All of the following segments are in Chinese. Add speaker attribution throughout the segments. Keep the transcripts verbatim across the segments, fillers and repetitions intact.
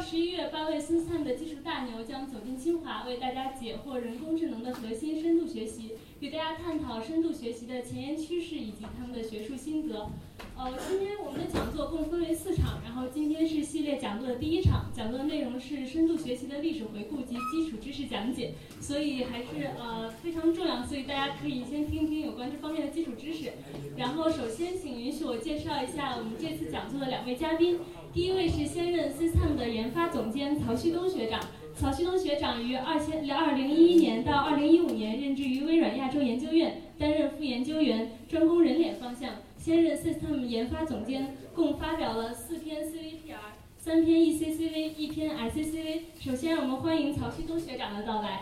Speaker 1: 十一月，八位 SysTime 的技术大牛将走进清华，为大家解惑人工智能的核心深度学习，与大家探讨深度学习的前沿趋势以及他们的学术心得。呃，今天我们的讲座共分为四场，然后今天是系列讲座的第一场，讲座的内容是深度学习的历史回顾及基础知识讲解，所以还是呃非常重要，所以大家可以先听听有关这方面的基础知识。然后首先请允许我介绍一下我们这次讲座的两位嘉宾。第一位是现任 SysTime 的研发总监曹旭东学长。曹旭东学长于二千二零一一年到二零一五年任职于微软亚洲研究院，担任副研究员，专攻人脸方向。现任 SysTime 研发总监，共发表了四篇 C V P R、三篇 E C C V、一篇 I C C V。首先，我们欢迎曹旭东学长的到来。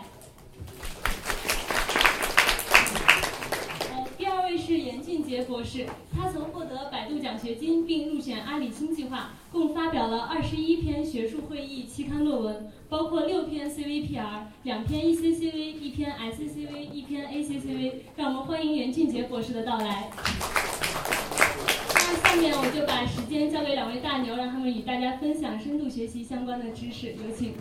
Speaker 1: 第二位是严俊杰博士，他曾获得百度奖学金并入选阿里新计划，共发表了二十一篇学术会议期刊论文，包括六篇 C V P R、两篇 E C C V、一篇 I C C V、一篇 A C C V。让我们欢迎严俊杰博士的到来。那下面我就把时间交给两位大牛，让他们与大家分享深度学习相关的知识，有请。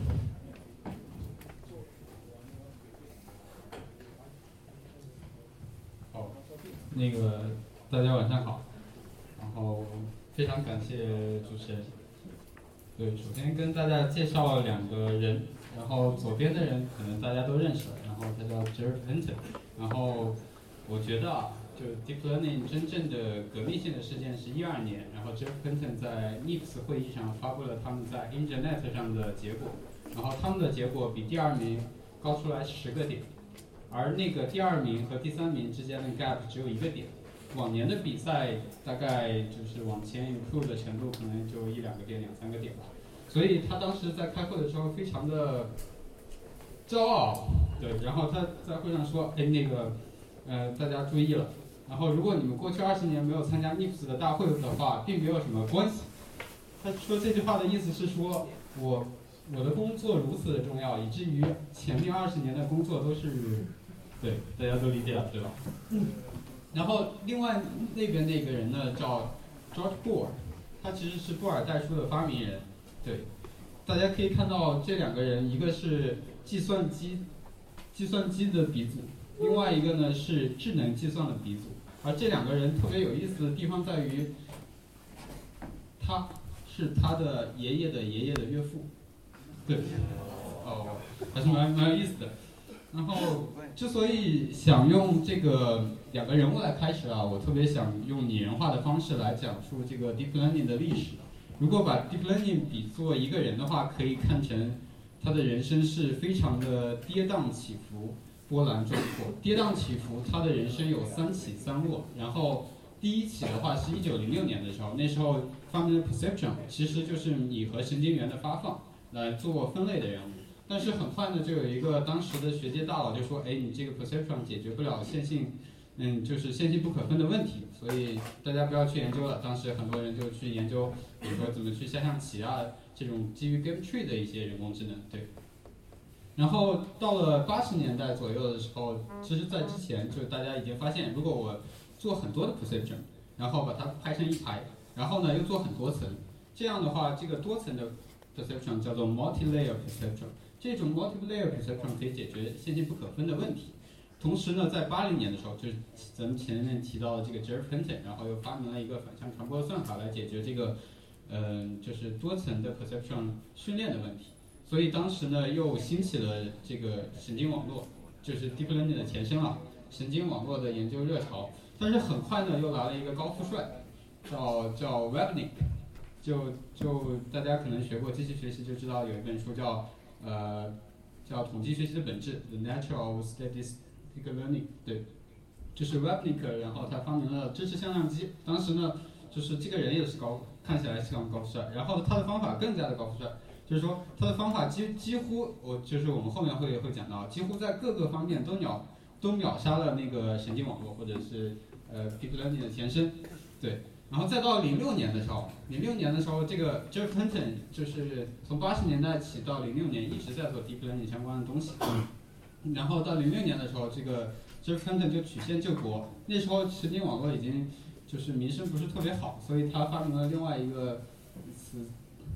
Speaker 2: 那个大家晚上好，然后非常感谢主持人。对，首先跟大家介绍两个人，然后左边的人可能大家都认识了，然后他叫 Jeff Hinton。然后我觉得啊，就 Deep Learning 真正的革命性的事件是一二年，然后 Jeff Hinton 在 N I P S 会议上发布了他们在 Internet 上的结果，然后他们的结果比第二名高出来十个点。而那个第二名和第三名之间的 gap 只有一个点，往年的比赛大概就是往前 improve 的程度可能就一两个点、两三个点吧。所以他当时在开会的时候非常的骄傲，对，然后他在会上说：“哎，那个，呃，大家注意了，然后如果你们过去二十年没有参加 N I P S 的大会的话，并没有什么关系。”他说这句话的意思是说，我我的工作如此的重要，以至于前面二十年的工作都是。对，大家都理解了，对吧？嗯。然后另外那边那个人呢，叫 George Bohr， 他其实是布尔代数的发明人。对，大家可以看到这两个人，一个是计算机计算机的鼻祖，另外一个呢是智能计算的鼻祖。而这两个人特别有意思的地方在于，他是他的爷爷的爷爷的岳父。对，哦，还是蛮蛮有意思的。然后，之所以想用这个两个人物来开始啊，我特别想用拟人化的方式来讲述这个 deep learning 的历史。如果把 deep learning 比作一个人的话，可以看成他的人生是非常的跌宕起伏、波澜壮阔。跌宕起伏，他的人生有三起三落。然后第一起的话是一九零六年的时候，那时候发明了 perceptron， 其实就是拟合神经元的发放来做分类的任务。但是很快呢，就有一个当时的学界大佬就说：“哎，你这个 perceptron 解决不了线性，嗯，就是线性不可分的问题，所以大家不要去研究了。”当时很多人就去研究，比如说怎么去下象棋啊，这种基于 game tree 的一些人工智能。对。然后到了八十年代左右的时候，其实在之前就大家已经发现，如果我做很多的 perceptron， 然后把它排成一排，然后呢又做很多层，这样的话，这个多层的 perceptron 叫做 multi-layer perceptron。这种 multi-layer perceptron 可以解决线性不可分的问题。同时呢，在八零年的时候，就是咱们前面提到的这个 Jeff Hinton， 然后又发明了一个反向传播算法来解决这个，嗯、呃，就是多层的 perceptron 训练的问题。所以当时呢，又兴起了这个神经网络，就是 deep learning 的前身了，神经网络的研究热潮。但是很快呢，又来了一个高富帅，叫叫 Webnick， 就就大家可能学过机器学习就知道有一本书叫。呃，叫统计学习的本质 ，The Nature of Statistical Learning。对，就是 Webnick， 然后他发明了支持向量机。当时呢，就是这个人也是高，看起来是高富帅，然后他的方法更加的高富帅，就是说他的方法几几乎，我就是我们后面会会讲到，几乎在各个方面都秒都秒杀了那个神经网络或者是呃 Deep Learning 的前身。对。然后再到零六年的时候，零六年的时候，这个 Jeff Hinton 就是从八十年代起到零六年一直在做 deep learning 相关的东西。然后到零六年的时候，这个 Jeff Hinton 就曲线救国。那时候神经网络已经就是名声不是特别好，所以他发明了另外一个词，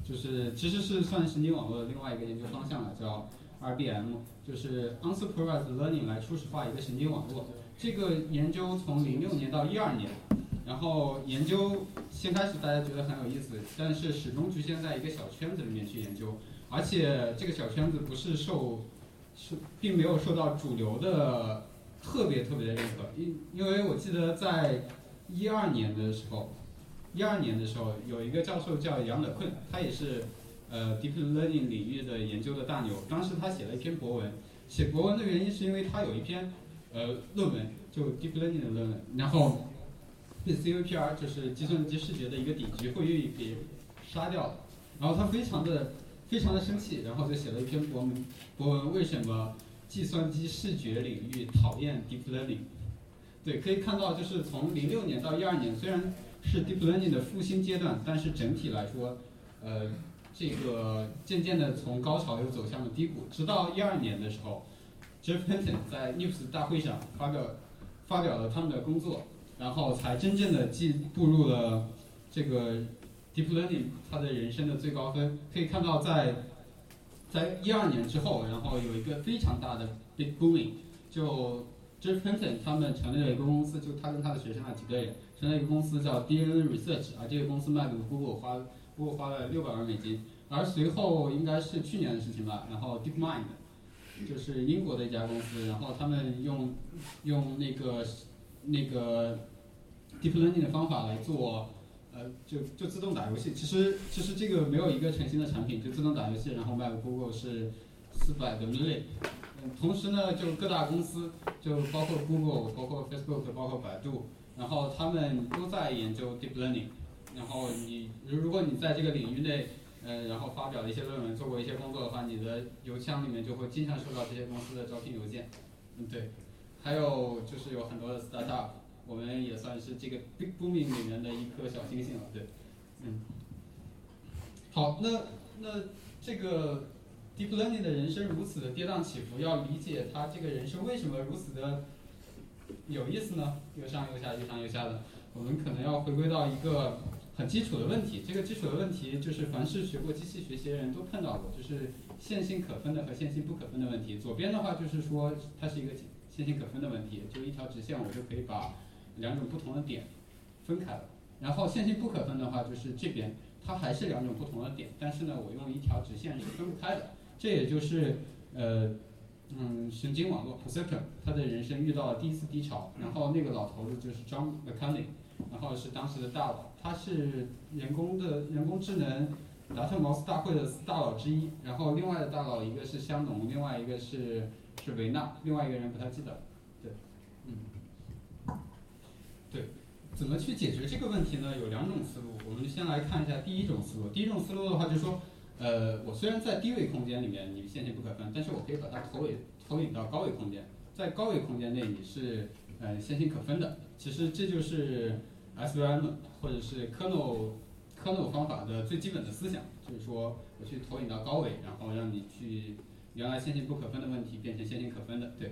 Speaker 2: 就是其实是算神经网络的另外一个研究方向了，叫 R B M， 就是 Unsupervised Learning 来初始化一个神经网络。这个研究从零六年到一二年，然后研究先开始大家觉得很有意思，但是始终局限在一个小圈子里面去研究，而且这个小圈子不是受是并没有受到主流的特别特别的认可，因因为我记得在一二年的时候，一二年的时候有一个教授叫杨德困，他也是呃 deep learning 领域的研究的大牛。当时他写了一篇博文，写博文的原因是因为他有一篇呃论文，就 deep learning 的论文，然后被 C V P R 就是计算机视觉的一个顶级会议给杀掉了，然后他非常的非常的生气，然后就写了一篇博文，博文为什么计算机视觉领域讨厌 deep learning。对，可以看到就是从零六年到一二年，虽然是 deep learning 的复兴阶段，但是整体来说，呃，这个渐渐的从高潮又走向了低谷。直到一二年的时候 ，Jeff Hinton 在 N E W S 大会上发表发表了他们的工作，然后才真正的进步入了这个 deep learning 它的人生的最高分。可以看到在在一二年之后，然后有一个非常大的 big booming， 就 Jeff Hinton 他们成立了一个公司，就他跟他的学生啊几个人成立了一个公司叫 D N N Research， 而这个公司卖给 Google 花 Google 花了六百万美金。而随后应该是去年的事情吧，然后 DeepMind 就是英国的一家公司，然后他们用用那个那个 deep learning 的方法来做，呃，就就自动打游戏。其实其实这个没有一个成型的产品，就自动打游戏，然后卖给 Google 是四百个 million。嗯，同时呢，就各大公司，就包括 Google、包括 Facebook、包括百度，然后他们都在研究 deep learning。然后你如果你在这个领域内，呃，然后发表了一些论文，做过一些工作的话，你的邮箱里面就会经常收到这些公司的招聘邮件。嗯，对。还有就是有很多的 startup， 我们也算是这个 big booming 里面的一颗小星星了，对。嗯。好，那那这个 deep learning 的人生如此的跌宕起伏，要理解它这个人生为什么如此的有意思呢？又上又下，又上又下的，我们可能要回归到一个很基础的问题。这个基础的问题就是凡是学过机器学习的人都碰到过，就是线性可分的和线性不可分的问题。左边的话就是说它是一个线性可分的问题，就一条直线我就可以把两种不同的点分开了。然后线性不可分的话就是这边它还是两种不同的点，但是呢我用一条直线是分不开的。这也就是呃嗯神经网络 perceptron 他的人生遇到了第一次低潮，然后那个老头子就是 John McConnell， 然后是当时的大佬，他是人工的人工智能达特茅斯大会的大佬之一，然后另外的大佬一个是香农，另外一个是是维纳，另外一个人不太记得。对，嗯，对，怎么去解决这个问题呢？有两种思路，我们先来看一下第一种思路。第一种思路的话就是说，呃，我虽然在低维空间里面你线性不可分，但是我可以把它投影投影到高维空间，在高维空间内你是呃线性可分的。其实这就是 S V M 或者是 kernel kernel 方法的最基本的思想，就是说我去投影到高维，然后让你去原来线性不可分的问题变成线性可分的，对。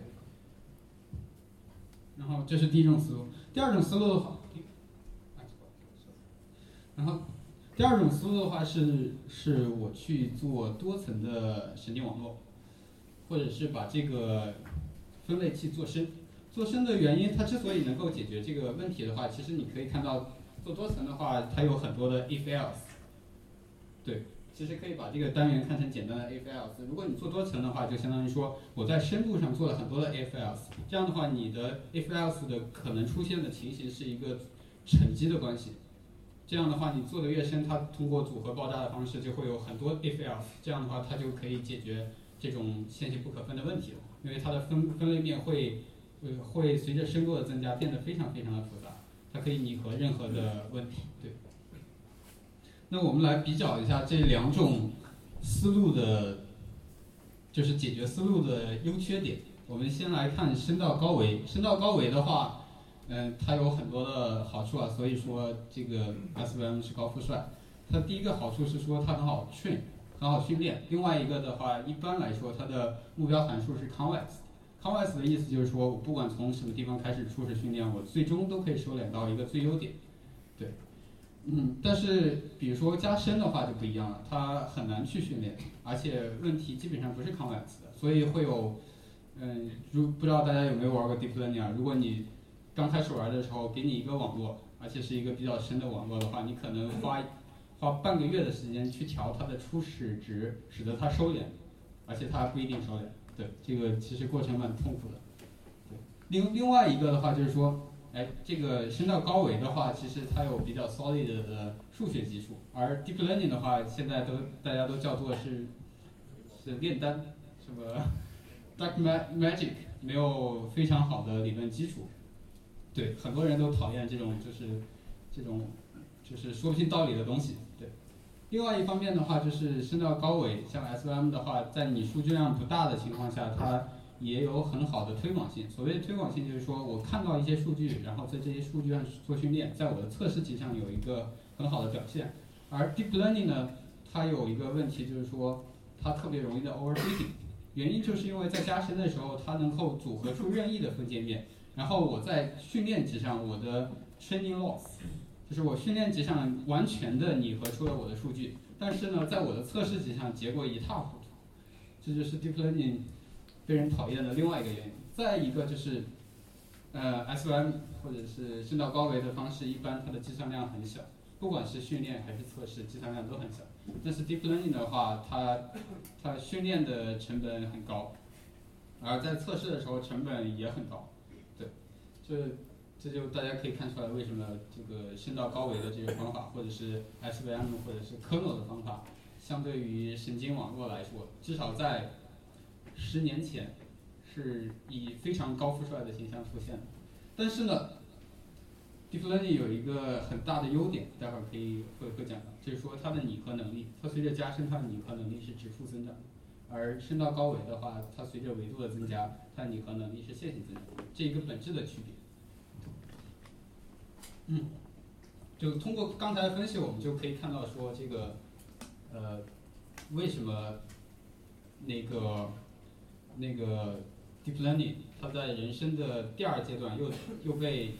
Speaker 2: 然后这是第一种思路。第二种思路的话，然后第二种思路的话是是我去做多层的神经网络，或者是把这个分类器做深。做深的原因，它之所以能够解决这个问题的话，其实你可以看到做多层的话，它有很多的 if else。对，其实可以把这个单元看成简单的 if else。如果你做多层的话，就相当于说我在深度上做了很多的 if else， 这样的话，你的 if else 的可能出现的情形是一个乘积的关系。这样的话，你做的越深，它通过组合爆炸的方式就会有很多 if else， 这样的话它就可以解决这种线性不可分的问题了，因为它的分分类面会呃会随着深度的增加变得非常非常的复杂，它可以拟合任何的问题。对。那我们来比较一下这两种思路的，就是解决思路的优缺点。我们先来看深到高维，深到高维的话。嗯，它有很多的好处啊，所以说这个 S V M 是高富帅。它第一个好处是说它很好 train， 很好训练。另外一个的话，一般来说它的目标函数是 convex。convex 的意思就是说我不管从什么地方开始初始训练，我最终都可以收敛到一个最优点。对。 嗯，但是比如说加深的话就不一样了，它很难去训练，而且问题基本上不是 convex 的，所以会有，嗯，如不知道大家有没有玩过 deep learning 啊？如果你刚开始玩的时候给你一个网络，而且是一个比较深的网络的话，你可能花花半个月的时间去调它的初始值，使得它收敛，而且它还不一定收敛。对，这个其实过程蛮痛苦的。对，另另外一个的话就是说。哎，这个升到高维的话，其实它有比较 solid 的数学基础，而 deep learning 的话，现在都大家都叫做是是炼丹，什么 dark magic， 没有非常好的理论基础。对，很多人都讨厌这种就是这种就是说不清道理的东西。对，另外一方面的话，就是升到高维，像 S V M 的话，在你数据量不大的情况下，它也有很好的推广性。所谓推广性，就是说我看到一些数据，然后在这些数据上做训练，在我的测试集上有一个很好的表现。而 deep learning 呢，它有一个问题，就是说它特别容易的 overfitting， 原因就是因为在加深的时候，它能够组合出任意的分界面，然后我在训练集上，我的 training loss， 就是我训练集上完全的拟合出了我的数据，但是呢，在我的测试集上结果一塌糊涂，这就是 deep learning被人讨厌的另外一个原因。再一个就是，呃 ，S V M 或者是升到高维的方式，一般它的计算量很小，不管是训练还是测试，计算量都很小。但是 deep learning 的话，它它训练的成本很高，而在测试的时候成本也很高。对，这这就大家可以看出来为什么这个升到高维的这个方法，或者是 S V M 或者是 kernel 的方法，相对于神经网络来说，至少在十年前是以非常高富帅的形象出现的。但是呢 ，deep learning 有一个很大的优点，待会儿可以会会讲到，就是说它的拟合能力，它随着加深，它的拟合能力是指数增长的。而升到高维的话，它随着维度的增加，它的拟合能力是线性增长，这一个本质的区别。嗯，就通过刚才的分析，我们就可以看到说这个，呃，为什么那个。那个 deep learning 它在人生的第二阶段又又被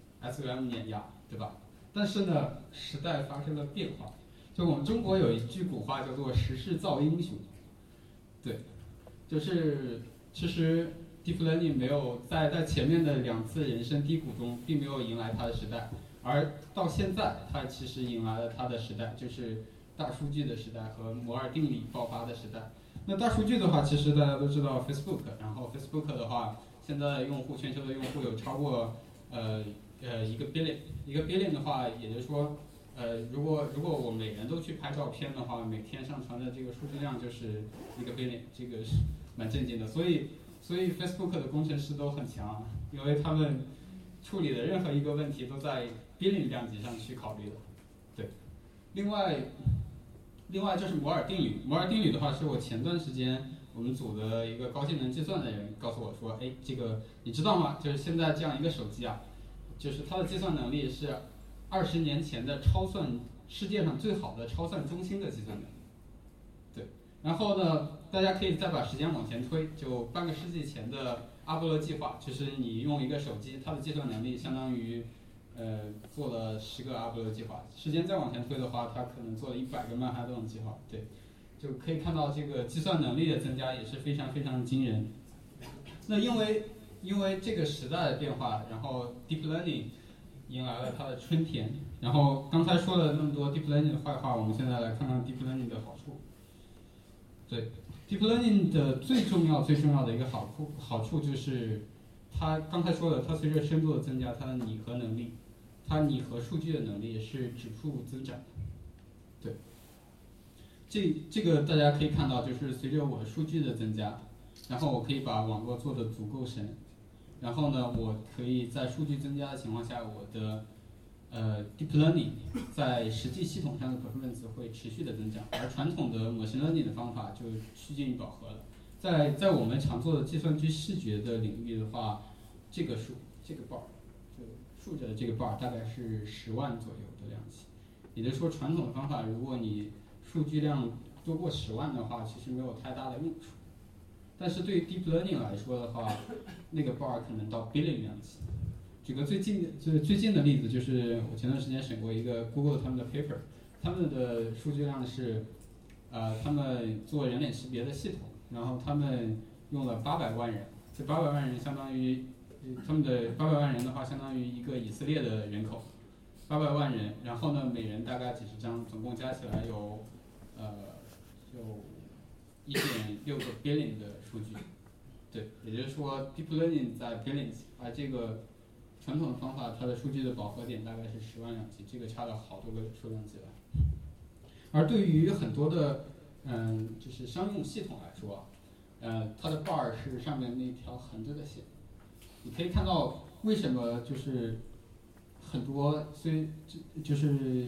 Speaker 2: S V M 碾压，对吧？但是呢，时代发生了变化。就我们中国有一句古话叫做"时势造英雄"，对，就是其实 deep learning 没有在在前面的两次人生低谷中，并没有迎来它的时代，而到现在，它其实迎来了它的时代，就是大数据的时代和摩尔定理爆发的时代。那大数据的话，其实大家都知道 Facebook， 然后 Facebook 的话，现在用户全球的用户有超过呃呃一个 billion， 一个 billion 的话，也就是说，呃如果如果我每人都去拍照片的话，每天上传的这个数据量就是一个 billion， 这个是蛮震惊的。所以所以 Facebook 的工程师都很强，因为他们处理的任何一个问题都在 billion 量级上去考虑的。对，另外。另外就是摩尔定律，摩尔定律的话是我前段时间我们组的一个高性能计算的人告诉我说，哎，这个你知道吗？就是现在这样一个手机啊，就是它的计算能力是二十年前的超算世界上最好的超算中心的计算能力。对，然后呢，大家可以再把时间往前推，就半个世纪前的阿波罗计划，就是你用一个手机，它的计算能力相当于。呃，做了十个阿波罗计划，时间再往前推的话，它可能做了一百个曼哈顿计划。对，就可以看到这个计算能力的增加也是非常非常惊人。那因为因为这个时代的变化，然后 deep learning 迎来了它的春天。然后刚才说了那么多 deep learning 的坏话，我们现在来看看 deep learning 的好处。对 ，deep learning 的最重要最重要的一个好处好处就是，它刚才说了，它随着深度的增加，它的拟合能力。它拟合数据的能力是指数增长，对，这这个大家可以看到，就是随着我数据的增加，然后我可以把网络做得足够深，然后呢，我可以在数据增加的情况下，我的呃 deep learning 在实际系统上的 performance 会持续的增长，而传统的 machine learning 的方法就趋近于饱和了。在在我们常做的计算机视觉的领域的话，这个数这个 bar。竖着的这个 bar 大概是十万左右的量级，也就是说，传统的方法，如果你数据量多过十万的话，其实没有太大的用处。但是对于 deep learning 来说的话，那个 bar 可能到 billion 量级， 举个最近就是最近的例子，就是我前段时间审过一个 Google 他们的 paper， 他们的数据量是，呃，他们做人脸识别的系统，然后他们用了八百万人，这八百万人相当于，他们的八百万人的话，相当于一个以色列的人口，八百万人，然后呢，每人大概几十张，总共加起来有，呃，有一点六个 billion 的数据。对，也就是说 ，deep learning 在 billions， 而这个传统的方法，它的数据的饱和点大概是十万两级，这个差了好多个数量级来。而对于很多的，嗯，就是商用系统来说，呃，它的 bar 是上面那条横着的线。你可以看到为什么就是很多，虽就就是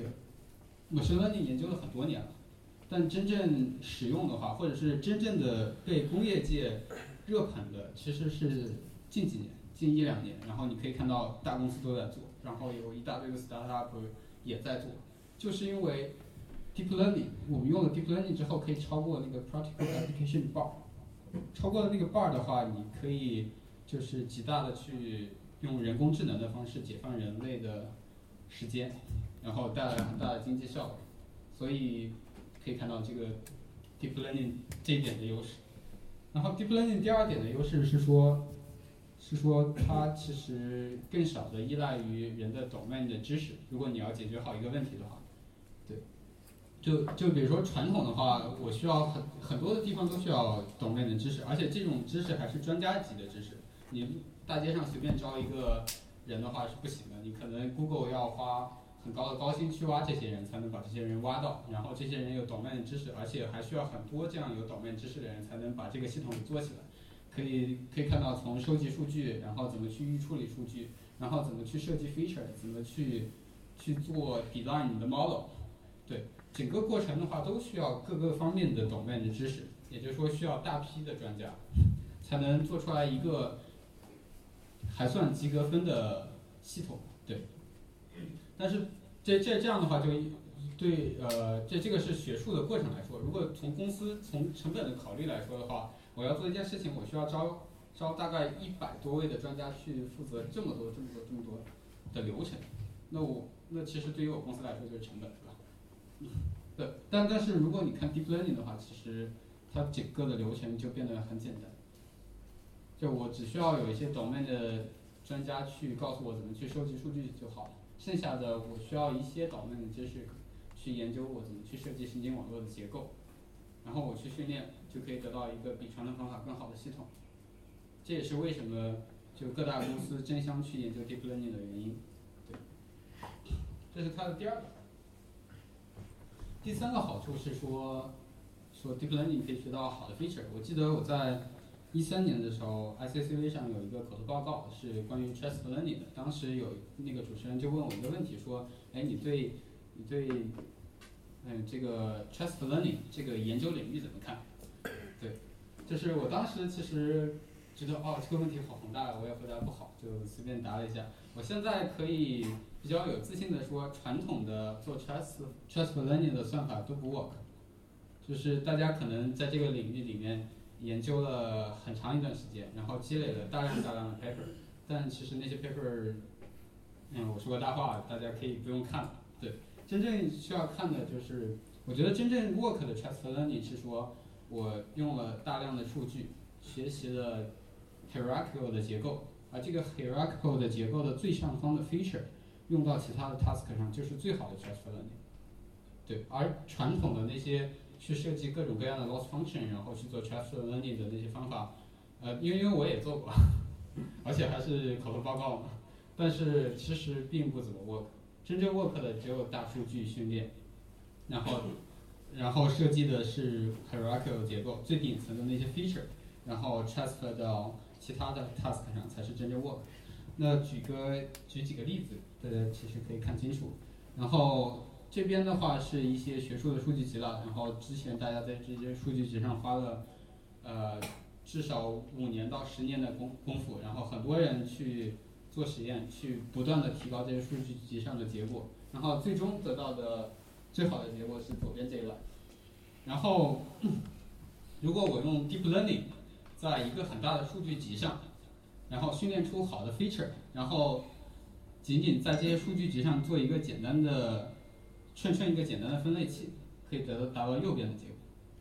Speaker 2: machine learning 研究了很多年了，但真正使用的话，或者是真正的被工业界热捧的其实是近几年，近一两年，然后你可以看到大公司都在做，然后有一大堆的 startup 也在做，就是因为 deep learning， 我们用了 deep learning 之后可以超过那个 practical application bar， 超过了那个 bar 的话，你可以就是极大的去用人工智能的方式解放人类的时间，然后带来很大的经济效果，所以可以看到这个 deep learning 这一点的优势。然后 deep learning 第二点的优势是说，是说它其实更少的依赖于人的 domain 的知识。如果你要解决好一个问题的话，对，就就比如说传统的话，我需要很很多的地方都需要 domain 的知识，而且这种知识还是专家级的知识。你大街上随便招一个人的话是不行的，你可能 Google 要花很高的高薪去挖这些人，才能把这些人挖到，然后这些人有 domain 的知识，而且还需要很多这样有 domain 知识的人才能把这个系统给做起来。可以可以看到从收集数据，然后怎么去预处理数据，然后怎么去设计 feature， 怎么去去做 design 你的 model， 对，整个过程的话都需要各个方面的 domain 的知识，也就是说需要大批的专家才能做出来一个还算及格分的系统，对。但是这这这样的话就对呃这这个是学术的过程来说，如果从公司从成本的考虑来说的话，我要做一件事情，我需要招招大概一百多位的专家去负责这么多这么多这么多的流程，那我那其实对于我公司来说就是成本，对吧？对，但但是如果你看 deep learning 的话，其实它整个的流程就变得很简单，就我只需要有一些 domain 的专家去告诉我怎么去收集数据就好了，剩下的我需要一些 domain 的知识去研究我怎么去设计神经网络的结构，然后我去训练，就可以得到一个比传统方法更好的系统。这也是为什么就各大公司争相去研究 deep learning 的原因。对，这是它的第二个。第三个好处是说，说 deep learning 可以学到好的 feature。我记得我在一三年的时候 ，I C C V 上有一个口头报告是关于 trust learning 的。当时有那个主持人就问我一个问题，说：“哎，你对你对嗯这个 trust learning 这个研究领域怎么看？”对，就是我当时其实觉得哦这个问题好宏大，我也回答不好，就随便答了一下。我现在可以比较有自信的说，传统的做 trust trust learning 的算法都不 work， 就是大家可能在这个领域里面研究了很长一段时间，然后积累了大量大量的 paper， 但其实那些 paper， 嗯，我说个大话，大家可以不用看了。对，真正需要看的就是，我觉得真正 work 的 trust learning 是说，我用了大量的数据，学习了 hierarchical 的结构，而这个 hierarchical 的结构的最上方的 feature 用到其他的 task 上，就是最好的 trust learning。对，而传统的那些去设计各种各样的 loss function， 然后去做 trust learning 的那些方法，呃，因为因为我也做过，而且还是口头报告嘛，但是其实并不怎么 work。真正 work 的只有大数据训练，然后然后设计的是 hierarchical 结构最顶层的那些 feature， 然后 transfer 到其他的 task 上才是真正 work。那举个举几个例子，大家其实可以看清楚。然后这边的话是一些学术的数据集了，然后之前大家在这些数据集上花了呃至少五年到十年的功功夫，然后很多人去做实验，去不断的提高这些数据集上的结果，然后最终得到的最好的结果是左边这一栏。然后如果我用 deep learning 在一个很大的数据集上，然后训练出好的 feature， 然后仅仅在这些数据集上做一个简单的串串一个简单的分类器，可以得到达到右边的结果。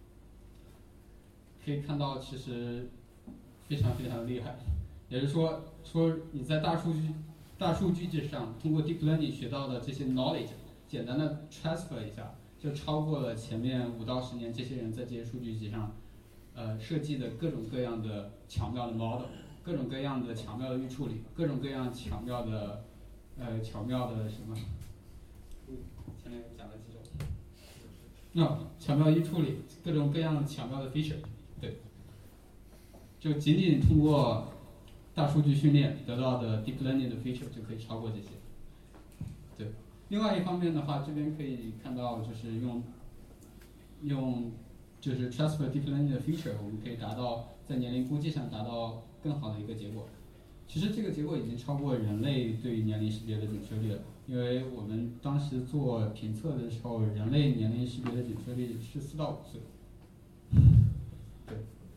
Speaker 2: 可以看到，其实非常非常厉害。也就是说，说你在大数据大数据集上通过 deep learning 学到的这些 knowledge， 简单的 transfer 一下，就超过了前面五到十年这些人在这些数据集上，呃设计的各种各样的巧妙的 model， 各种各样的巧妙的预处理，各种各样巧妙的呃巧妙的什么？前面讲了几种。那、no, 巧妙预处理，各种各样巧妙的 feature， 对，就仅仅通过大数据训练得到的 deep learning 的 feature 就可以超过这些。对，另外一方面的话，这边可以看到就是用用就是 transfer deep learning 的 feature， 我们可以达到在年龄估计上达到更好的一个结果。其实这个结果已经超过人类对于年龄识别的准确率了，因为我们当时做评测的时候，人类年龄识别的准确率是四到五岁。对。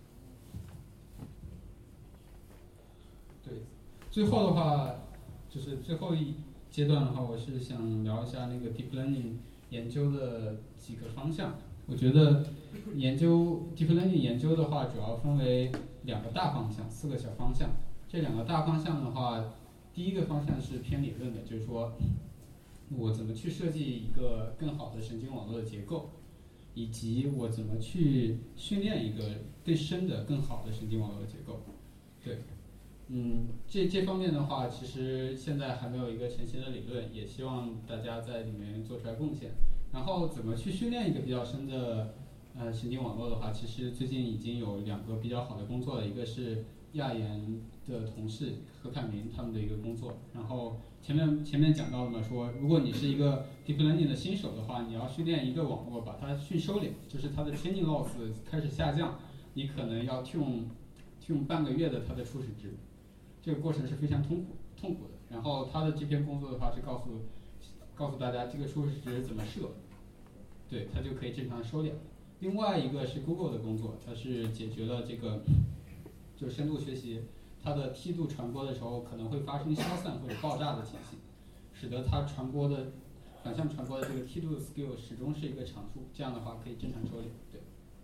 Speaker 2: 对，最后的话，就是最后一阶段的话，我是想聊一下那个 deep learning 研究的几个方向。我觉得研究 deep learning 研究的话，主要分为两个大方向，四个小方向。这两个大方向的话，第一个方向是偏理论的，就是说我怎么去设计一个更好的神经网络的结构，以及我怎么去训练一个更深的、更好的神经网络的结构。对。嗯，这这方面的话，其实现在还没有一个成型的理论，也希望大家在里面做出来贡献。然后怎么去训练一个比较深的呃神经网络的话，其实最近已经有两个比较好的工作了，一个是亚研的同事何凯明他们的一个工作。然后前面前面讲到了嘛，说如果你是一个 deep learning 的新手的话，你要训练一个网络，把它训收敛，就是它的 training loss 开始下降，你可能要 tune tune 半个月的它的初始值。这个过程是非常痛苦痛苦的。然后他的这篇工作的话是告诉告诉大家这个初始值怎么设，对，它就可以正常收敛。另外一个是 Google 的工作，它是解决了这个就是深度学习它的梯度传播的时候可能会发生消散或者爆炸的情形，使得它传播的反向传播的这个梯度 scale 始终是一个常数，这样的话可以正常收敛。对。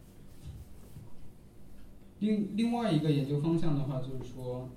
Speaker 2: 另另外一个研究方向的话就是说。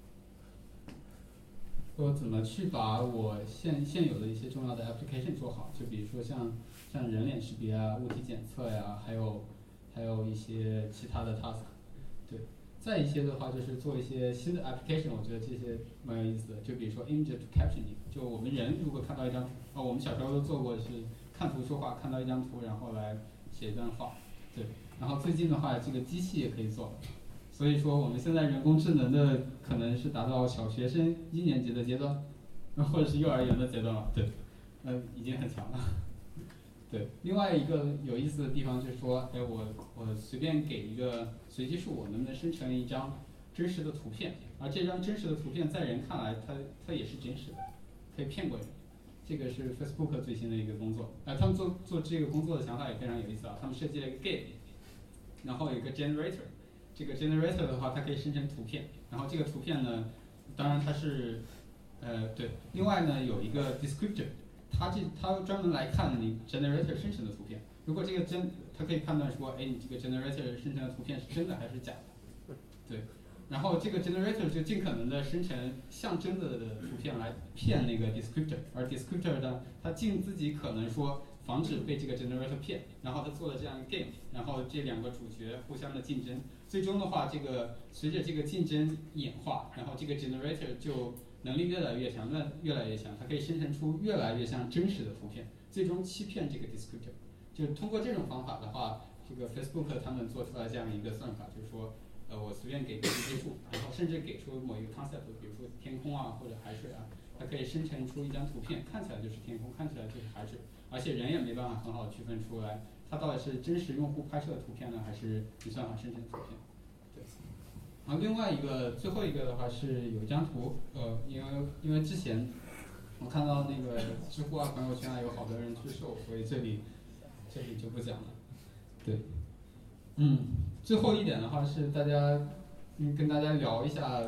Speaker 2: 说怎么去把我现现有的一些重要的 application 做好，就比如说像像人脸识别啊、物体检测呀，还有还有一些其他的 task。对，再一些的话就是做一些新的 application， 我觉得这些蛮有意思的。就比如说 image captioning， 就我们人如果看到一张图，哦，我们小时候都做过，是看图说话，看到一张图然后来写一段话。对，然后最近的话，这个机器也可以做。所以说我们现在人工智能的可能是达到小学生一年级的阶段，或者是幼儿园的阶段了。对，呃，已经很强了。对，另外一个有意思的地方就是说，哎，我我随便给一个随机数，我能不能生成一张真实的图片？而这张真实的图片在人看来，它它也是真实的，可以骗过人。这个是 Facebook 最新的一个工作。呃，他们做做这个工作的想法也非常有意思啊。他们设计了一个 game， 然后有一个 generator。这个 generator 的话，它可以生成图片，然后这个图片呢，当然它是，呃，对，另外呢有一个 descriptor， 它这它专门来看你 generator 生成的图片，如果这个真，它可以判断说，哎，你这个 generator 生成的图片是真的还是假的，对，然后这个 generator 就尽可能的生成像真的的图片来骗那个 descriptor， 而 descriptor 呢，它尽自己可能说防止被这个 generator 骗，然后他做了这样一个 game， 然后这两个主角互相的竞争。最终的话，这个随着这个竞争演化，然后这个 generator 就能力越来越强，越越来越强，它可以生成出越来越像真实的图片，最终欺骗这个 descriptor。就通过这种方法的话，这个 Facebook 他们做出来这样一个算法，就是说，呃，我随便给个随机数，然后甚至给出某一个 concept， 比如说天空啊或者海水啊，它可以生成出一张图片，看起来就是天空，看起来就是海水，而且人也没办法很好的区分出来。它到底是真实用户拍摄的图片呢，还是计算法生成的图片？对。然后另外一个最后一个的话是有一张图，呃，因为因为之前我看到那个知乎啊、朋友圈啊有好多人去售，所以这里这里就不讲了。对。嗯，最后一点的话是大家嗯跟大家聊一下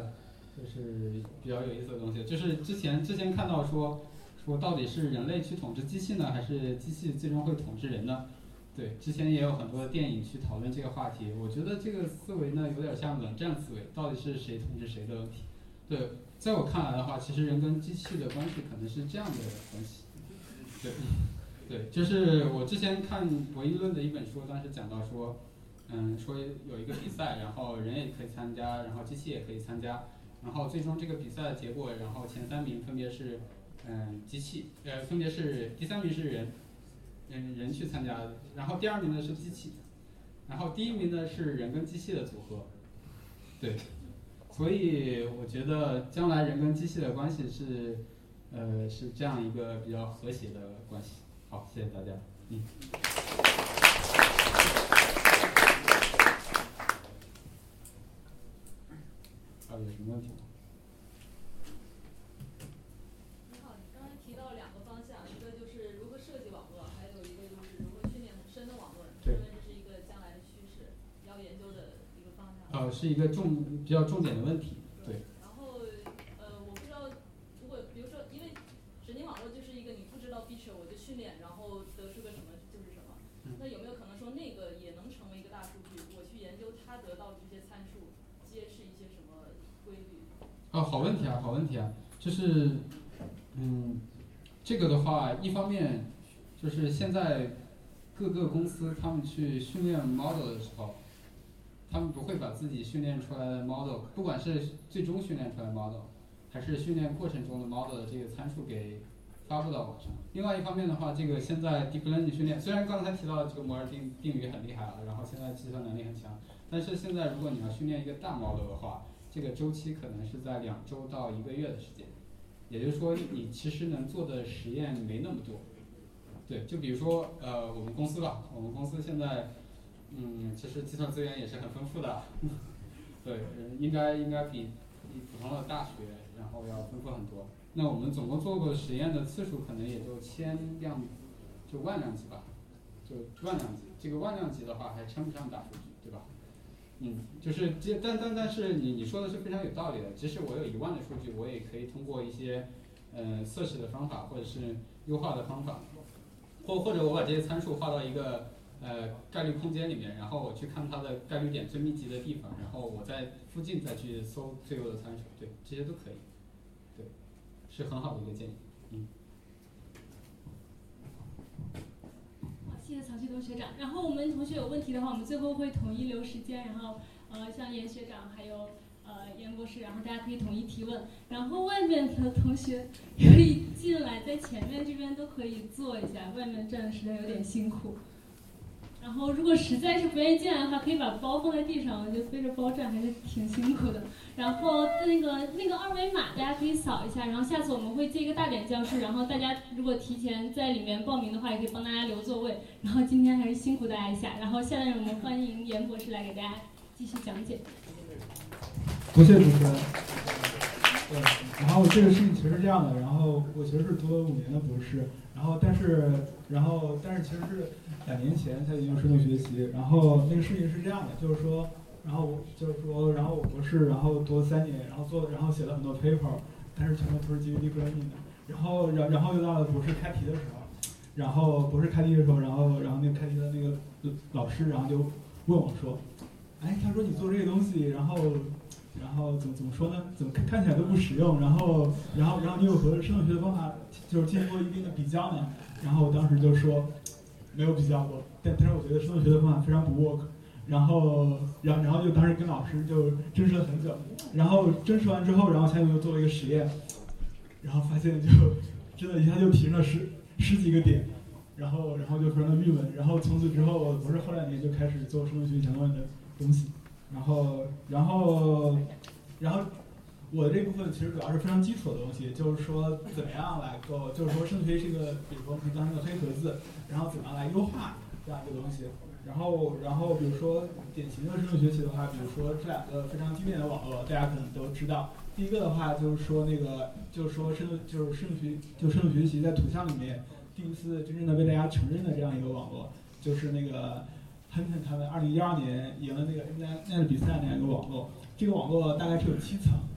Speaker 2: 就是比较有意思的东西。就是之前之前看到说说到底是人类去统治机器呢，还是机器最终会统治人呢？对，之前也有很多电影去讨论这个话题。我觉得这个思维呢有点像冷战思维，到底是谁统治谁的问题。对，在我看来的话，其实人跟机器的关系可能是这样的关系。对，对，就是我之前看博弈论的一本书，当时讲到说，嗯，说有一个比赛，然后人也可以参加，然后机器也可以参加，然后最终这个比赛的结果，然后前三名分别是，嗯，机器，呃，分别是第三名是人，嗯，人去参加的，然后第二名呢是机器，然后第一名呢是人跟机器的组合，对。所以我觉得将来人跟机器的关系是，呃，是这样一个比较和谐的关系。好，谢谢大家。嗯。还有什么问题吗？
Speaker 3: 你好，你刚才提到两个方向，一个就是如何设计网络，还有一个就是如何训练很深的网络。
Speaker 2: 对。
Speaker 3: 因为这是一个将来的趋势，要研究的一个方向。
Speaker 2: 呃，是一个重比较重点的问题。对。
Speaker 3: 然后，呃，我不知道，如果比如说，因为神经网络就是一个你不知道 feature， 我就训练，然后得出个什么就是什么。
Speaker 2: 嗯、
Speaker 3: 那有没有可能说那个也能成为一个大数据？我去研究它得到的这些参数，揭示一些什么规律？
Speaker 2: 哦，好问题啊，好问题啊，就是，嗯，这个的话，一方面就是现在各个公司他们去训练 model 的时候。他们不会把自己训练出来的 model， 不管是最终训练出来的 model， 还是训练过程中的 model 的这个参数给发布到网上。另外一方面的话，这个现在 deep learning 训练，虽然刚才提到这个摩尔定定律很厉害了，然后现在计算能力很强，但是现在如果你要训练一个大 model 的话，这个周期可能是在两周到一个月的时间，也就是说你其实能做的实验没那么多。对，就比如说呃我们公司吧，我们公司现在。嗯，其实计算资源也是很丰富的，对，应该应该比比普通的大学然后要丰富很多。那我们总共做过实验的次数可能也就千量，就万量级吧，就万量级。这个万量级的话还称不上大数据，对吧？嗯，就是但但但是你你说的是非常有道理的。即使我有一万的数据，我也可以通过一些呃测试的方法或者是优化的方法，或或者我把这些参数画到一个。呃，概率空间里面，然后我去看它的概率点最密集的地方，然后我在附近再去搜最优的参数，对，这些都可以，对，是很好的一个建议，嗯。
Speaker 1: 好，谢谢曹旭东学长。然后我们同学有问题的话，我们最后会统一留时间，然后呃，像严学长还有呃严博士，然后大家可以统一提问。然后外面的同学可以进来，在前面这边都可以坐一下，外面站实在有点辛苦。然后，如果实在是不愿意进来的话，可以把包放在地上，我觉得背着包站还是挺辛苦的。然后那个那个二维码大家可以扫一下，然后下次我们会借一个大点教室，然后大家如果提前在里面报名的话，也可以帮大家留座位。然后今天还是辛苦大家一下，然后下面我们欢迎严博士来给大家继续讲解。
Speaker 4: 多谢主持人。对，然后这个事情其实是这样的，然后我其实是读了五年的博士，然后但是然后但是其实是两年前才研究深度学习，然后那个事情是这样的，就是说，然后我就是说，然后我博士然后读了三年，然后做然后写了很多 paper， 但是全都不是基于 deep learning 的，然后然然后又到了博士开题的时候，然后博士开题的时候，然后然后那个开题的那个老师然后就问我说，哎，他说你做这个东西，然后。然后怎么怎么说呢？怎么看看起来都不实用？然后，然后，然后你有和生物学的方法就是经过一定的比较呢？然后我当时就说没有比较过，但但是我觉得生物学的方法非常不 work。然后，然然后就当时跟老师就争执了很久。然后争执完之后，然后下面又做了一个实验，然后发现就真的一下就提升了十十几个点，然后然后就非常的郁闷。然后从此之后，我不是后两年就开始做生物学相关的东西。然后，然后，然后，我这部分其实主要是非常基础的东西，就是说怎么样来够，就是说生物学是一个，比如说你当成个黑盒子，然后怎么样来优化这样一个东西。然后，然后比如说典型的生物学习的话，比如说这两个非常经典的网络，大家可能都知道。第一个的话就是说那个，就是说生物，就是生物学，就生物学习在图像里面第一次真正的被大家承认的这样一个网络，就是那个。亨特他们二零一二年赢了那个 N N 比赛那样一个网络，这个网络大概是有七层，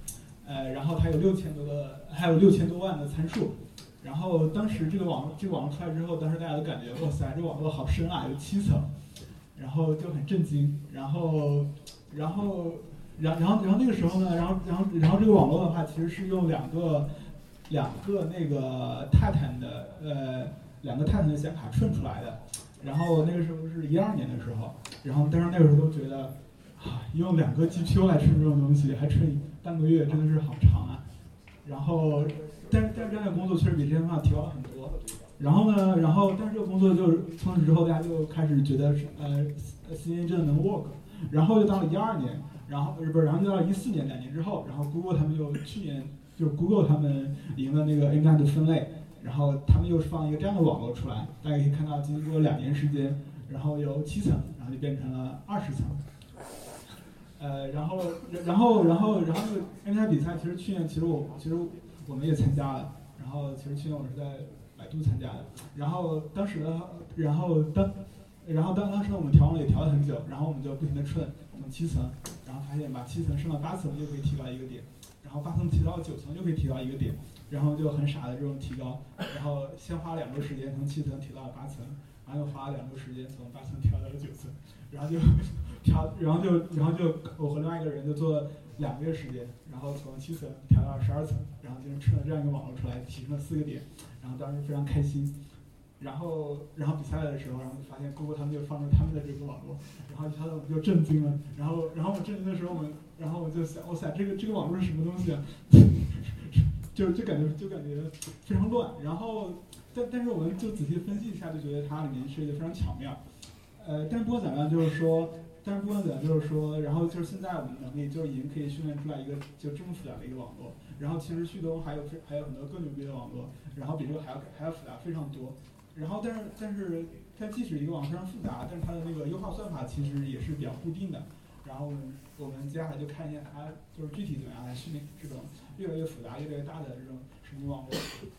Speaker 4: 呃，然后它有六千多个，还有六千多万的参数。然后当时这个网这个网络出来之后，当时大家都感觉哇塞，这网络好深啊，有七层，然后就很震惊。然后，然后，然然后然后那个时候呢，然后然后然后这个网络的话，其实是用两个两个那个泰坦的呃两个泰坦的显卡串出来的。然后那个时候是一二年的时候，然后但是那个时候都觉得啊，用两个 G P U 来串这种东西，还串半个月，真的是好长啊。然后。但是但是这样的工作确实比之前的话提高了很多。然后呢，然后但是这个工作就是从此之后，大家就开始觉得呃 C N N 真的能 work。然后就到了一二年，然后不是，然后就到了一四年，两年之后，然后 Google 他们又去年就是 Google 他们赢了那个 A M D 的分类，然后他们又放一个这样的网络出来，大家可以看到，经过两年时间，然后由七层，然后就变成了二十层。呃，然后然后然后然后那个 A M D 比赛，其实去年其实我其实。我们也参加了，然后其实去年我是在百度参加的，然后当时呢，然后当，然后当当时我们调网也调了很久，然后我们就不停的串，从七层，然后发现把七层升到八层又可以提高一个点，然后八层提到九层又可以提高一个点，然后就很傻的这种提高，然后先花两周时间从七层提到了八层，然后又花了两周时间从八层调到了九层，然后就调，然后就然后就我和另外一个人就做了两个月时间，然后从七层调到十二层，然后就是串了这样一个网络出来，提升了四个点，然后当时非常开心。然后，然后比赛的时候，然后就发现 Google 他们就放出他们的这个网络，然后一下子我们就震惊了。然后，然后我震惊的时候，我们，然后我就想，哇塞，这个这个网络是什么东西啊？就就感觉就感觉非常乱。然后，但但是我们就仔细分析一下，就觉得它里面设计的非常巧妙。呃，但是不管怎么样，就是说。但是不管怎样，就是说，然后就是现在我们的能力就已经可以训练出来一个就这么复杂的一个网络，然后其实旭东还有还有很多更牛逼的网络，然后比这个还要还要复杂非常多，然后但是但是它即使一个网络非常复杂，但是它的那个优化算法其实也是比较固定的，然后我们接下来就看一下它就是具体怎么样来训练这种越来越复杂越来越大的这种神经网络。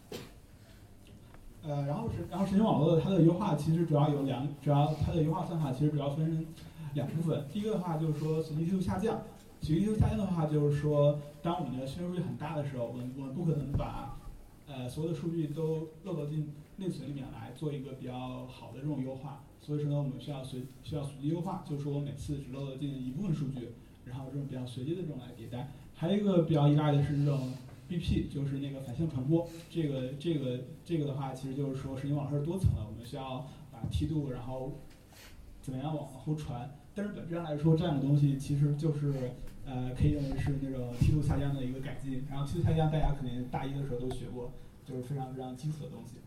Speaker 4: 呃，然后是然后神经网络的它的优化其实主要有两，主要它的优化算法其实主要分两部分。第一个的话就是说随机梯度下降，随机梯度下降的话就是说，当我们的训练数据很大的时候，我们我们不可能把呃所有的数据都漏到进内存里面来做一个比较好的这种优化，所以说呢，我们需要随需要随机优化，就是说我每次只漏得进一部分数据，然后这种比较随机的这种来迭代。还有一个比较依赖的是这种 B P， 就是那个反向传播，这个这个这个的话，其实就是说神经网络是多层的，我们需要把梯度然后怎么样往后传。但是本质上来说，这样的东西其实就是呃，可以认为是那种梯度下降的一个改进。然后梯度下降，大家肯定大一的时候都学过，就是非常非常基础的东西。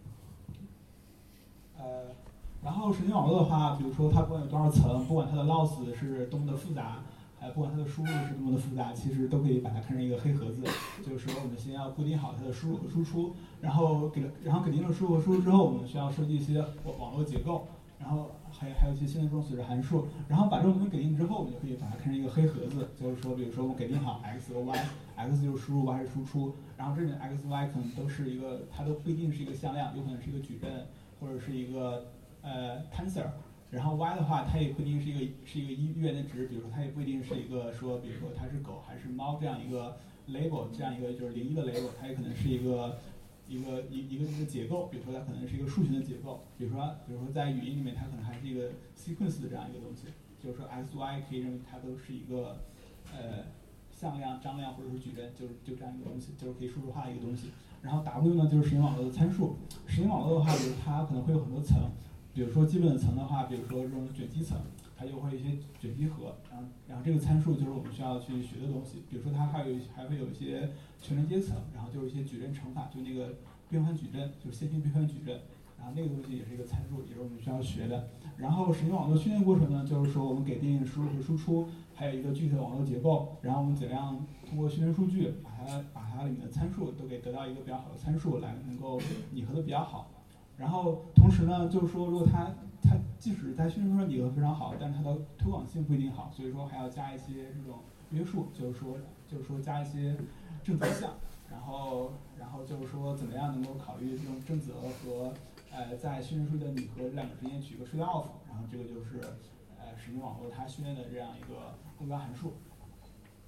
Speaker 4: 呃，然后神经网络的话，比如说它不管有多少层，不管它的 loss 是多么的复杂。呃，不管它的输入是多么的复杂，其实都可以把它看成一个黑盒子。就是说，我们先要固定好它的输入和输出，然后给了，然后给定了输入和输出之后，我们需要设计一些网网络结构，然后还还有一些现在这种随着函数，然后把这种东西给定之后，我们就可以把它看成一个黑盒子。就是说，比如说我们给定好 x 和 y，x 就是输入 ，y 是输出，然后这里面 x y 可能都是一个，它都不一定是一个向量，有可能是一个矩阵，或者是一个呃 tensor。然后 y 的话，它也不一定是一个是一个一元的值，比如说它也不一定是一个说，比如说它是狗还是猫这样一个 label， 这样一个就是零一的 label， 它也可能是一个一个一一个一个结构，比如说它可能是一个数群的结构，比如说比如说在语音里面它可能还是一个 sequence 的这样一个东西，就是说 x y 可以认为它都是一个呃向量、张量或者是矩阵，就是就这样一个东西，就是可以数字化的一个东西。然后 w 呢就是神经网络的参数，神经网络的话，比如它可能会有很多层。比如说基本的层的话，比如说这种卷积层，它就会有一些卷积核，然后然后这个参数就是我们需要去学的东西。比如说它还有还会有一些全连接层，然后就是一些矩阵乘法，就那个变换矩阵，就是线性变换矩阵，然后那个东西也是一个参数，也是我们需要学的。然后神经网络训练过程呢，就是说我们给定输入和输出，还有一个具体的网络结构，然后我们怎样通过训练数据把它把它里面的参数都给得到一个比较好的参数，来能够拟合的比较好。然后同时呢，就是说，如果它它即使在训练过程拟合非常好，但是它的推广性不一定好，所以说还要加一些这种约束，就是说就是说加一些正则项，然后然后就是说怎么样能够考虑这种正则和呃在训练数据的拟合这两个之间取一个 trade off， 然后这个就是呃神经网络它训练的这样一个目标函数。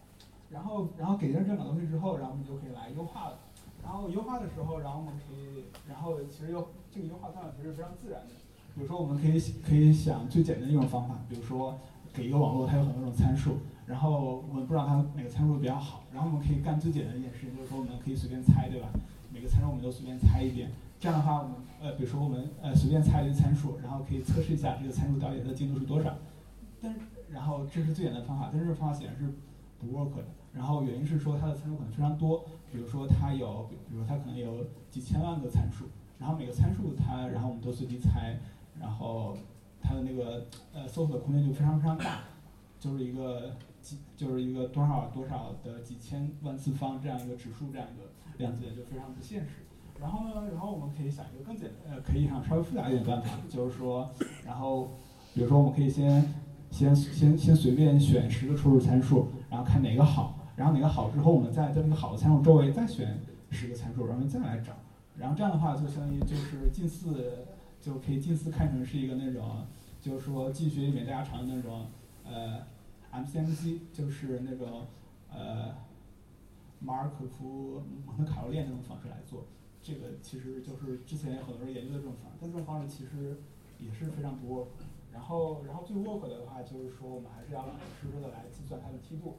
Speaker 4: 然后然后给定这两个东西之后，然后我们就可以来优化了。然后优化的时候，然后我们可以，然后其实优这个优化方法其实非常自然的。比如说我们可以可以想最简单的一种方法，比如说给一个网络它有很多种参数，然后我们不知道它哪个参数比较好，然后我们可以干最简单的一件事情，就是说我们可以随便猜，对吧？每个参数我们都随便猜一遍。这样的话，我们呃，比如说我们呃随便猜一个参数，然后可以测试一下这个参数到底它的精度是多少。但是，然后这是最简单的方法，但是这个方法显然是不 work 的。然后原因是说它的参数可能非常多，比如说它有，比如说它可能有几千万个参数，然后每个参数它，然后我们都随机猜，然后它的那个呃搜索的空间就非常非常大，就是一个几就是一个多少多少的几千万次方这样一个指数，这样一个量子点就非常不现实。然后呢，然后我们可以想一个更简呃，可以想稍微复杂一点的办法，就是说，然后比如说我们可以先先先先随便选十个初始参数，然后看哪个好，然后哪个好之后，我们再在那个好的参数周围再选十个参数，然后再来找，然后这样的话就相当于就是近似就可以近似看成是一个那种，就是说经济学里面大家常的那种呃 M C M C， 就是那种呃马尔可夫蒙特卡洛链那种方式来做。这个其实就是之前有很多人研究的这种方式，但这种方式其实也是非常不 work。然后，然后最 work 的话就是说，我们还是要老老实实的来计算它的梯度。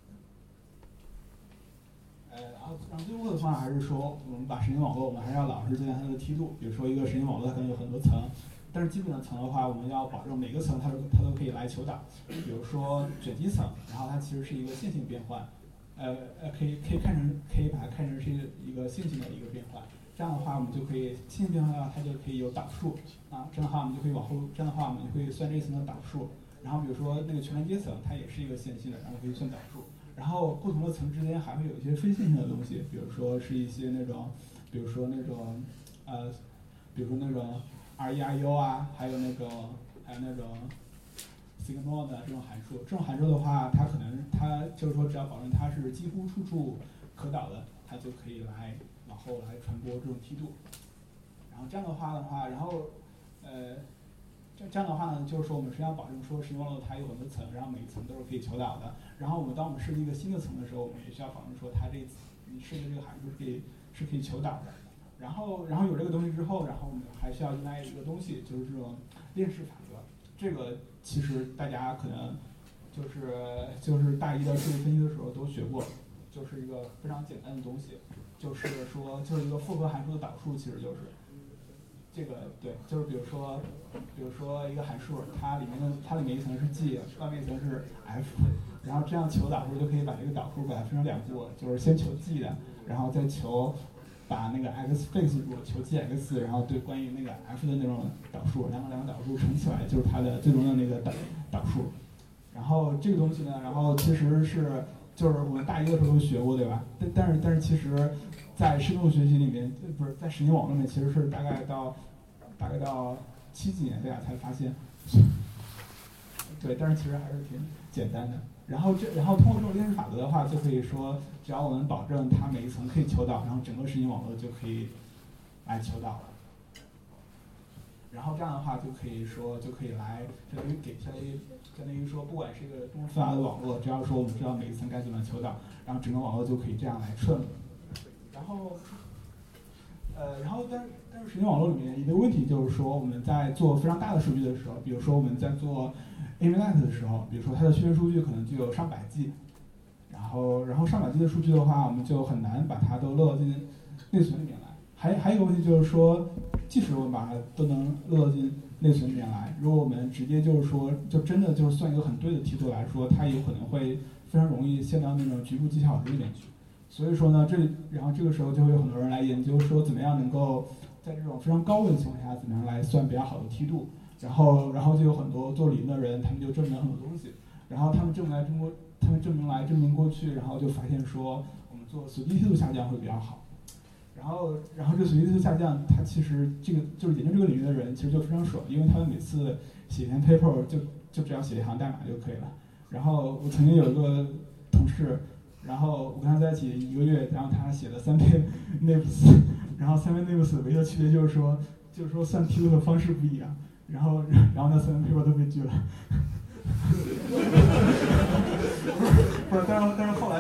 Speaker 4: 呃，然后，然后最 work 的方法还是说，我们把神经网络，我们还是要老实计算它的梯度。比如说一个神经网络，它可能有很多层，但是基本的层的话，我们要保证每个层它都它都可以来求导。比如说卷积层，然后它其实是一个线性变换。呃呃，可以可以看成，可以把它看成是一个线性的一个变换。这样的话，我们就可以线性变换的话，它就可以有导数啊。这样的话，我们就可以往后，这样的话，我们就可以算这一层的导数。然后比如说那个全连接层，它也是一个线性的，然后可以算导数。然后不同的层之间还会有一些非线性的东西，比如说是一些那种，比如说那种呃，比如说那种 R E I U 啊，还有那种还有那种。sigma 的这种函数，这种函数的话，它可能它就是说，只要保证它是几乎处处可导的，它就可以来往后来传播这种梯度。然后这样的话的话，然后呃，这这样的话呢，就是说我们实际上保证说神经网络它有很多层，然后每一层都是可以求导的。然后我们当我们设计一个新的层的时候，我们也需要保证说它这你设计这个函数是可以是可以求导的。然后然后有这个东西之后，然后我们还需要另外一个东西，就是这种链式法则。这个其实大家可能就是就是大一的数据分析的时候都学过，就是一个非常简单的东西，就是说就是一个复合函数的导数，其实就是这个对，就是比如说比如说一个函数，它里面的它里面一层是 G， 外面一层是 F， 然后这样求导数就可以把这个导数把它分成两步，就是先求 G 的，然后再求。把那个 x fix 住，求 g(x), 然后对关于那个 f 的那种导数，两个两个导数乘起来就是它的最终的那个导导数。然后这个东西呢，然后其实是就是我们大一的时候都学过，对吧？但但是但是其实，在深度学习里面，不是在神经网络里面，其实是大概到大概到七几年大家才发现。对，但是其实还是挺简单的。然后这，然后通过这种链式法则的话，就可以说，只要我们保证它每一层可以求导，然后整个神经网络就可以来求导了。然后这样的话就可以说，就可以来相当于给相当于相当于说，不管是一个多么复杂的网络，只要说我们知道每一层该怎么求导，然后整个网络就可以这样来顺。然后，呃，然后但是但是神经网络里面一个问题就是说，我们在做非常大的数据的时候，比如说我们在做ImageNet 的时候，比如说它的训练数据可能就有上百 G， 然后然后上百 G 的数据的话，我们就很难把它都勒进内存里面来。还还有一个问题就是说，即使我们把它都能勒进内存里面来，如果我们直接就是说，就真的就是算一个很对的梯度来说，它有可能会非常容易陷到那种局部技巧值里面去。所以说呢，这然后这个时候就会有很多人来研究说，怎么样能够在这种非常高温的情况下，怎么样来算比较好的梯度。然后，然后就有很多做理论的人，他们就证明了很多东西。然后他们证明来证过，他们证明来证明过去，然后就发现说，我们做随机梯度下降会比较好。然后，然后这随机梯度下降，它其实这个就是研究这个领域的人，其实就非常爽，因为他们每次写一篇 paper 就就只要写一行代码就可以了。然后我曾经有一个同事，然后我跟他在一起一个月，然后他写了三篇 N I P S， 然后三篇 N I P S 唯一的区别就是说，就是说算梯度的方式不一样。然后，然后那三篇 paper 都被拒了。不是，但是但是后来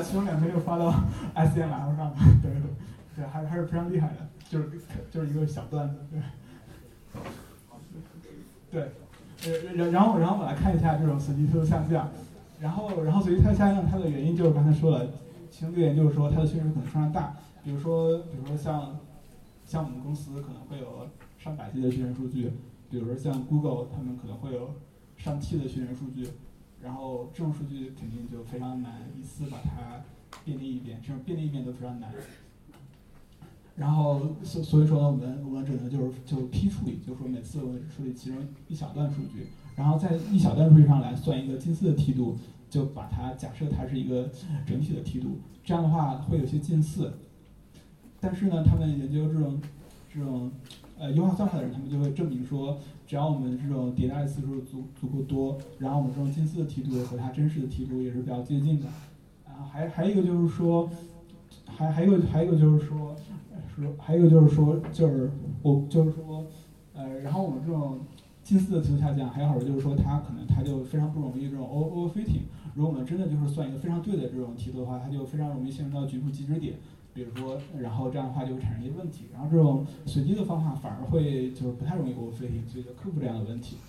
Speaker 4: 其中两篇就发到 S C M L 上了，对对，还还是非常厉害的，就是就是一个小段子，对，对，呃，然然后然后我们来看一下这种随机推动下降，然后然后随机推动下降它的原因就是刚才说了，其中一个原因就是说它的训练数可能非常大，比如说比如说像像我们公司可能会有上百 G 的训练数据，比如说像 Google 他们可能会有上 T 的训练数据。然后这种数据肯定就非常难一次把它便利一遍，这种便利一遍都非常难。然后所所以说呢，我们我们只能就是就批处理，就是说每次我们处理其中一小段数据，然后在一小段数据上来算一个近似的梯度，就把它假设它是一个整体的梯度，这样的话会有些近似。但是呢，他们研究这种这种呃优化算法的人，他们就会证明说。只要我们这种迭代次数足足够多，然后我们这种近似的梯度和它真实的梯度也是比较接近的。然后还还有一个就是说，还还有一个还有一个就是说，说还有一个就是说，就是我就是说，呃，然后我们这种近似的梯度下降，还有好处就是说它可能它就非常不容易这种 overfitting。如果我们真的就是算一个非常对的这种梯度的话，它就非常容易陷入到局部极值点。比如说，然后这样的话就会产生一些问题，然后这种随机的方法反而会就是不太容易 overfitting， 所以就克服这样的问题。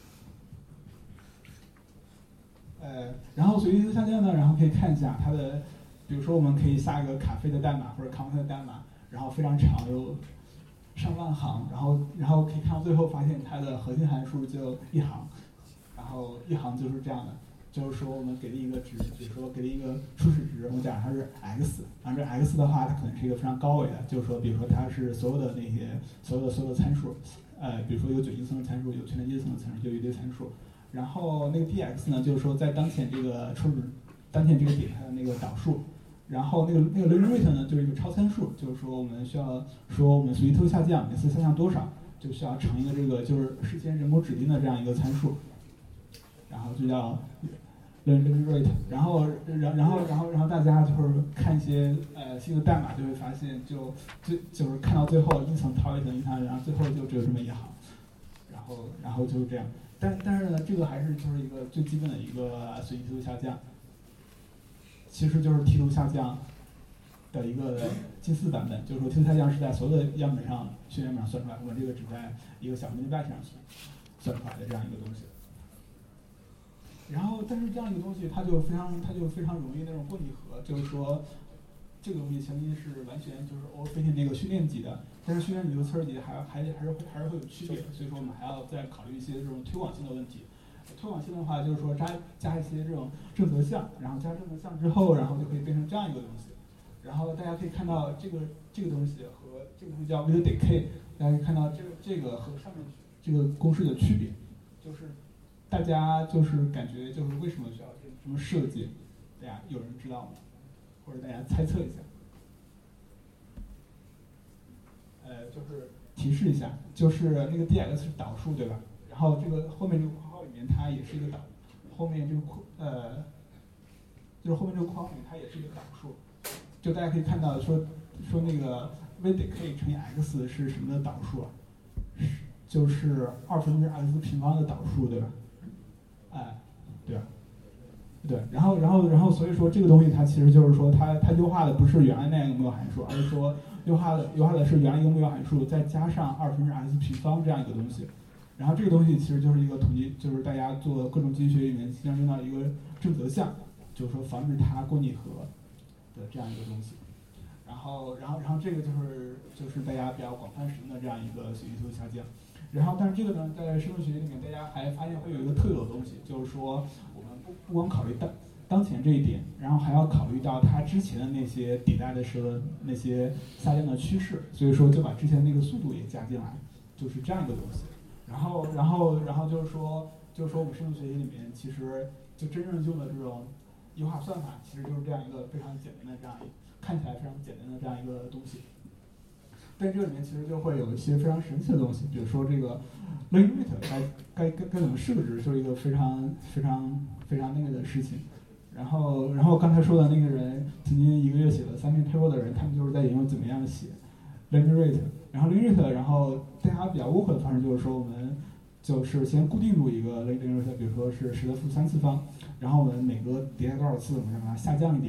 Speaker 4: 呃，然后随机推动下降呢，然后可以看一下它的，比如说我们可以下一个咖啡的代码或者康菲的代码，然后非常长，有上万行，然后然后可以看到最后发现它的核心函数就一行，然后一行就是这样的。就是说，我们给了一个值，比如说给了一个初始值，我们讲它是 x， 然后这 x 的话，它可能是一个非常高维的，就是说，比如说它是所有的那些所有的所有的参数，呃，比如说有九级层的参数，有全连接层的参数，就有一堆参数。然后那个 dx 呢，就是说在当前这个初始当前这个点它的那个导数。然后那个那个 learning rate 呢，就是一个超参数，就是说我们需要说我们随机推动下降，每次下降多少，就需要乘一个这个就是事先人工指定的这样一个参数，然后就叫。learning rate， 然后，然然后，然后，然后大家就是看一些呃新的代码，就会发现就就就是看到最后一层套一层一层，然后最后就只有这么一行，然后然后就是这样。但但是呢，这个还是就是一个最基本的一个随机梯度下降，其实就是梯度下降的一个近似版本，就是说梯度下降是在所有的样本上训练样本上算出来，我们这个只在一个小 mini batch 上算算出来的这样一个东西。然后，但是这样一个东西，它就非常，它就非常容易那种过拟合，就是说，这个东西前提是完全就是 overfitting 那个训练级的，但是训练级和测试级还还还是会还是会有区别，所以说我们还要再考虑一些这种推广性的问题。推广性的话，就是说加加一些这种正则项，然后加正则项之后，然后就可以变成这样一个东西。然后大家可以看到这个这个东西和这个东西叫 with decay， 大家可以看到这个这个和上面这个公式的区别，就是。大家就是感觉就是为什么需要这这么设计？大家有人知道吗？或者大家猜测一下？呃，就是提示一下，就是那个 dx 是导数对吧？然后这个后面这个括号里面它也是一个导，后面这个括呃，就是后面这个括号里面它也是一个导数，就大家可以看到说说那个 v decay 乘以 x 是什么的导数啊？就是二分之 x 平方的导数对吧？哎，对吧？对，然后，然后，然后，所以说这个东西它其实就是说它它优化的不是原来那样一个目标函数，而是说优化的优化的是原来一个目标函数再加上二分之 x 平方这样一个东西。然后这个东西其实就是一个统计，就是大家做各种经济学里面经常用到一个正则项，就是说防止它过拟合的这样一个东西。然后，然后，然后这个就是就是大家比较广泛使用的这样一个随机梯度下降。然后，但是这个呢，在生物学里面，大家还发现会有一个特有的东西，就是说，我们不不光考虑当当前这一点，然后还要考虑到它之前的那些迭代的时候那些下降的趋势，所以说就把之前那个速度也加进来，就是这样一个东西。然后，然后，然后就是说，就是说我们生物学习里面其实就真正用的这种优化算法，其实就是这样一个非常简单的这样一看起来非常简单的这样一个东西。但这里面其实就会有一些非常神奇的东西，比如说这个 learning rate 该该该该怎么设置，就是一个非常非常非常那个的事情。然后，然后刚才说的那个人曾经一个月写了三篇 paper 的人，他们就是在研究怎么样写 learning rate。然后 learning rate， 然后大家比较误会的方式就是说，我们就是先固定住一个 learning rate， 比如说是十的负三次方，然后我们每隔迭代多少次，我们再把它下降一点。比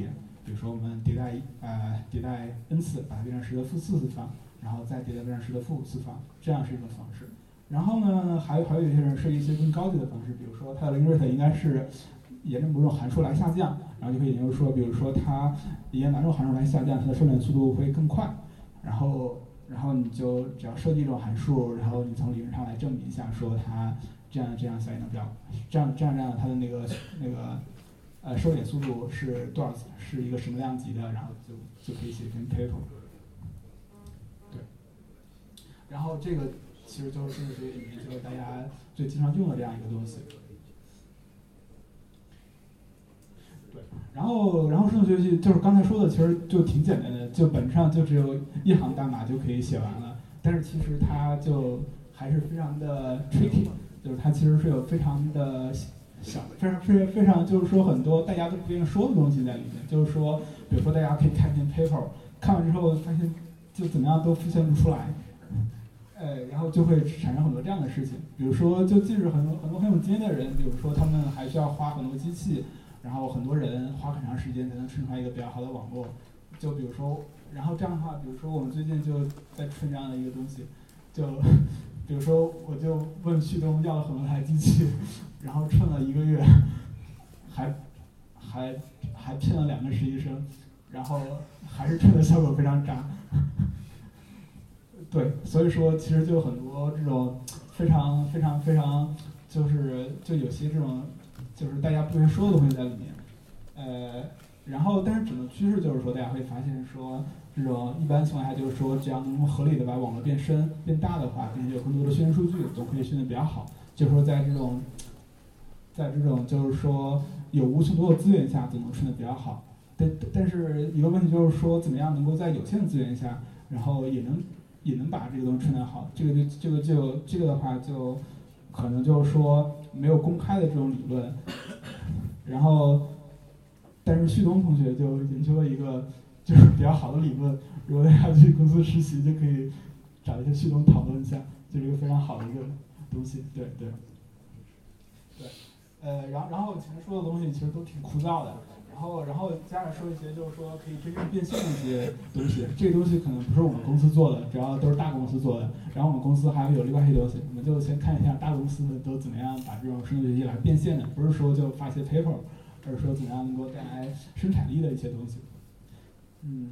Speaker 4: 比如说我们迭代呃迭代 n 次，把它变成十的负四次方，然后再迭代变成十的负五次方，这样是一种方式。然后呢，还有还有一些人设计一些更高级的方式，比如说它的 link rate 应该是沿着某种函数来下降，然后就可以研究说，比如说它沿哪种函数来下降，它的收敛速度会更快。然后，然后你就只要设计一种函数，然后你从理论上来证明一下，说它这样这样下降的比较，这样这样这样它的那个那个呃收敛速度是多少，是一个什么量级的，然后就就可以写一篇 paper。对。然后这个其实就是生物学里面就是大家最经常用的这样一个东西。对，然后然后生物学习就是刚才说的，其实就挺简单的，就本质上就只有一行代码就可以写完了。但是其实它就还是非常的 tricky， 就是它其实是有非常的小，非常非常非常就是说很多大家都不愿意说的东西在里面。就是说，比如说大家可以看一篇 paper， 看完之后发现就怎么样都复现不出来。呃，然后就会产生很多这样的事情，比如说，就即使很多很多很有经验的人，比如说他们还需要花很多机器，然后很多人花很长时间才能串出来一个比较好的网络。就比如说，然后这样的话，比如说我们最近就在串这样的一个东西，就比如说我就问旭东要了很多台机器，然后串了一个月，还还还骗了两个实习生，然后还是串的效果非常渣。对，所以说其实就有很多这种非常非常非常，就是就有些这种就是大家不愿意说的东西在里面，呃，然后但是整个趋势就是说，大家会发现说，这种一般情况下就是说，只要能合理的把网络变深变大的话，并且有更多的训练数据，都可以训练比较好。就是说在这种在这种就是说有无穷多的资源下，总能训练比较好。但但是一个问题就是说，怎么样能够在有限的资源下，然后也能也能把这个东西串得好，这个就这个就这个的话就可能就是说没有公开的这种理论，然后但是旭东同学就研究了一个就是比较好的理论，如果大家去公司实习就可以找一些旭东讨论一下，就是一个非常好的一个东西，对对对，呃，然后然后前面说的东西其实都挺枯燥的。然后，然后接下来说一些就是说可以真正变现的一些东西。这个东西可能不是我们公司做的，主要都是大公司做的。然后我们公司还有另外一些东西，我们就先看一下大公司的都怎么样把这种生物学习来变现的，不是说就发一些 paper， 而是说怎么样能够带来生产力的一些东西。嗯，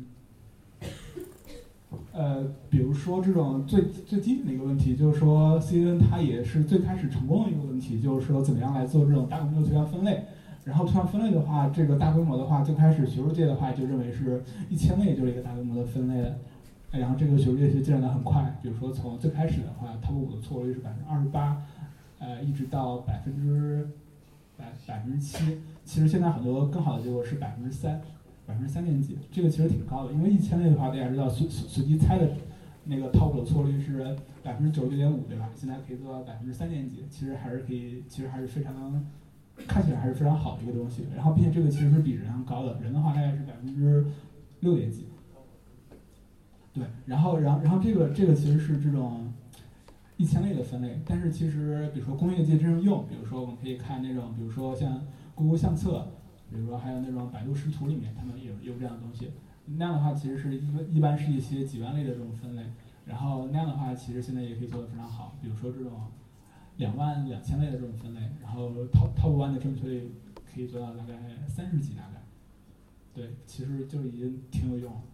Speaker 4: 呃，比如说这种最最基本的一个问题，就是说 C N N 它也是最开始成功的一个问题，就是说怎么样来做这种大规模的图像分类。然后图像分类的话，这个大规模的话，最开始学术界的话就认为是一千位就是一个大规模的分类，然后这个学术界就进展得很快。比如说从最开始的话 ，top 五的错误率是百分之二十八，呃，一直到百分之百百分之七。其实现在很多更好的结果是百分之三，百分之三点几，这个其实挺高的。因为一千类的话，大家知道随随随机猜的那个 top 五的错误率是百分之九十九点五，对吧？现在可以做到百分之三点几，其实还是可以，其实还是非常。看起来还是非常好的一个东西，然后并且这个其实是比人要高的，人的话大概是百分之六点几。对，然后然后然后这个这个其实是这种一千类的分类，但是其实比如说工业界真正用，比如说我们可以看那种，比如说像谷歌相册，比如说还有那种百度识图里面，他们也有有这样的东西。那样的话其实是一一般是一些几万类的这种分类，然后那样的话其实现在也可以做得非常好，比如说这种。两万两千类的这种分类，然后 top top one 的正确率可以做到大概三十几，大概，对，其实就已经挺有用了。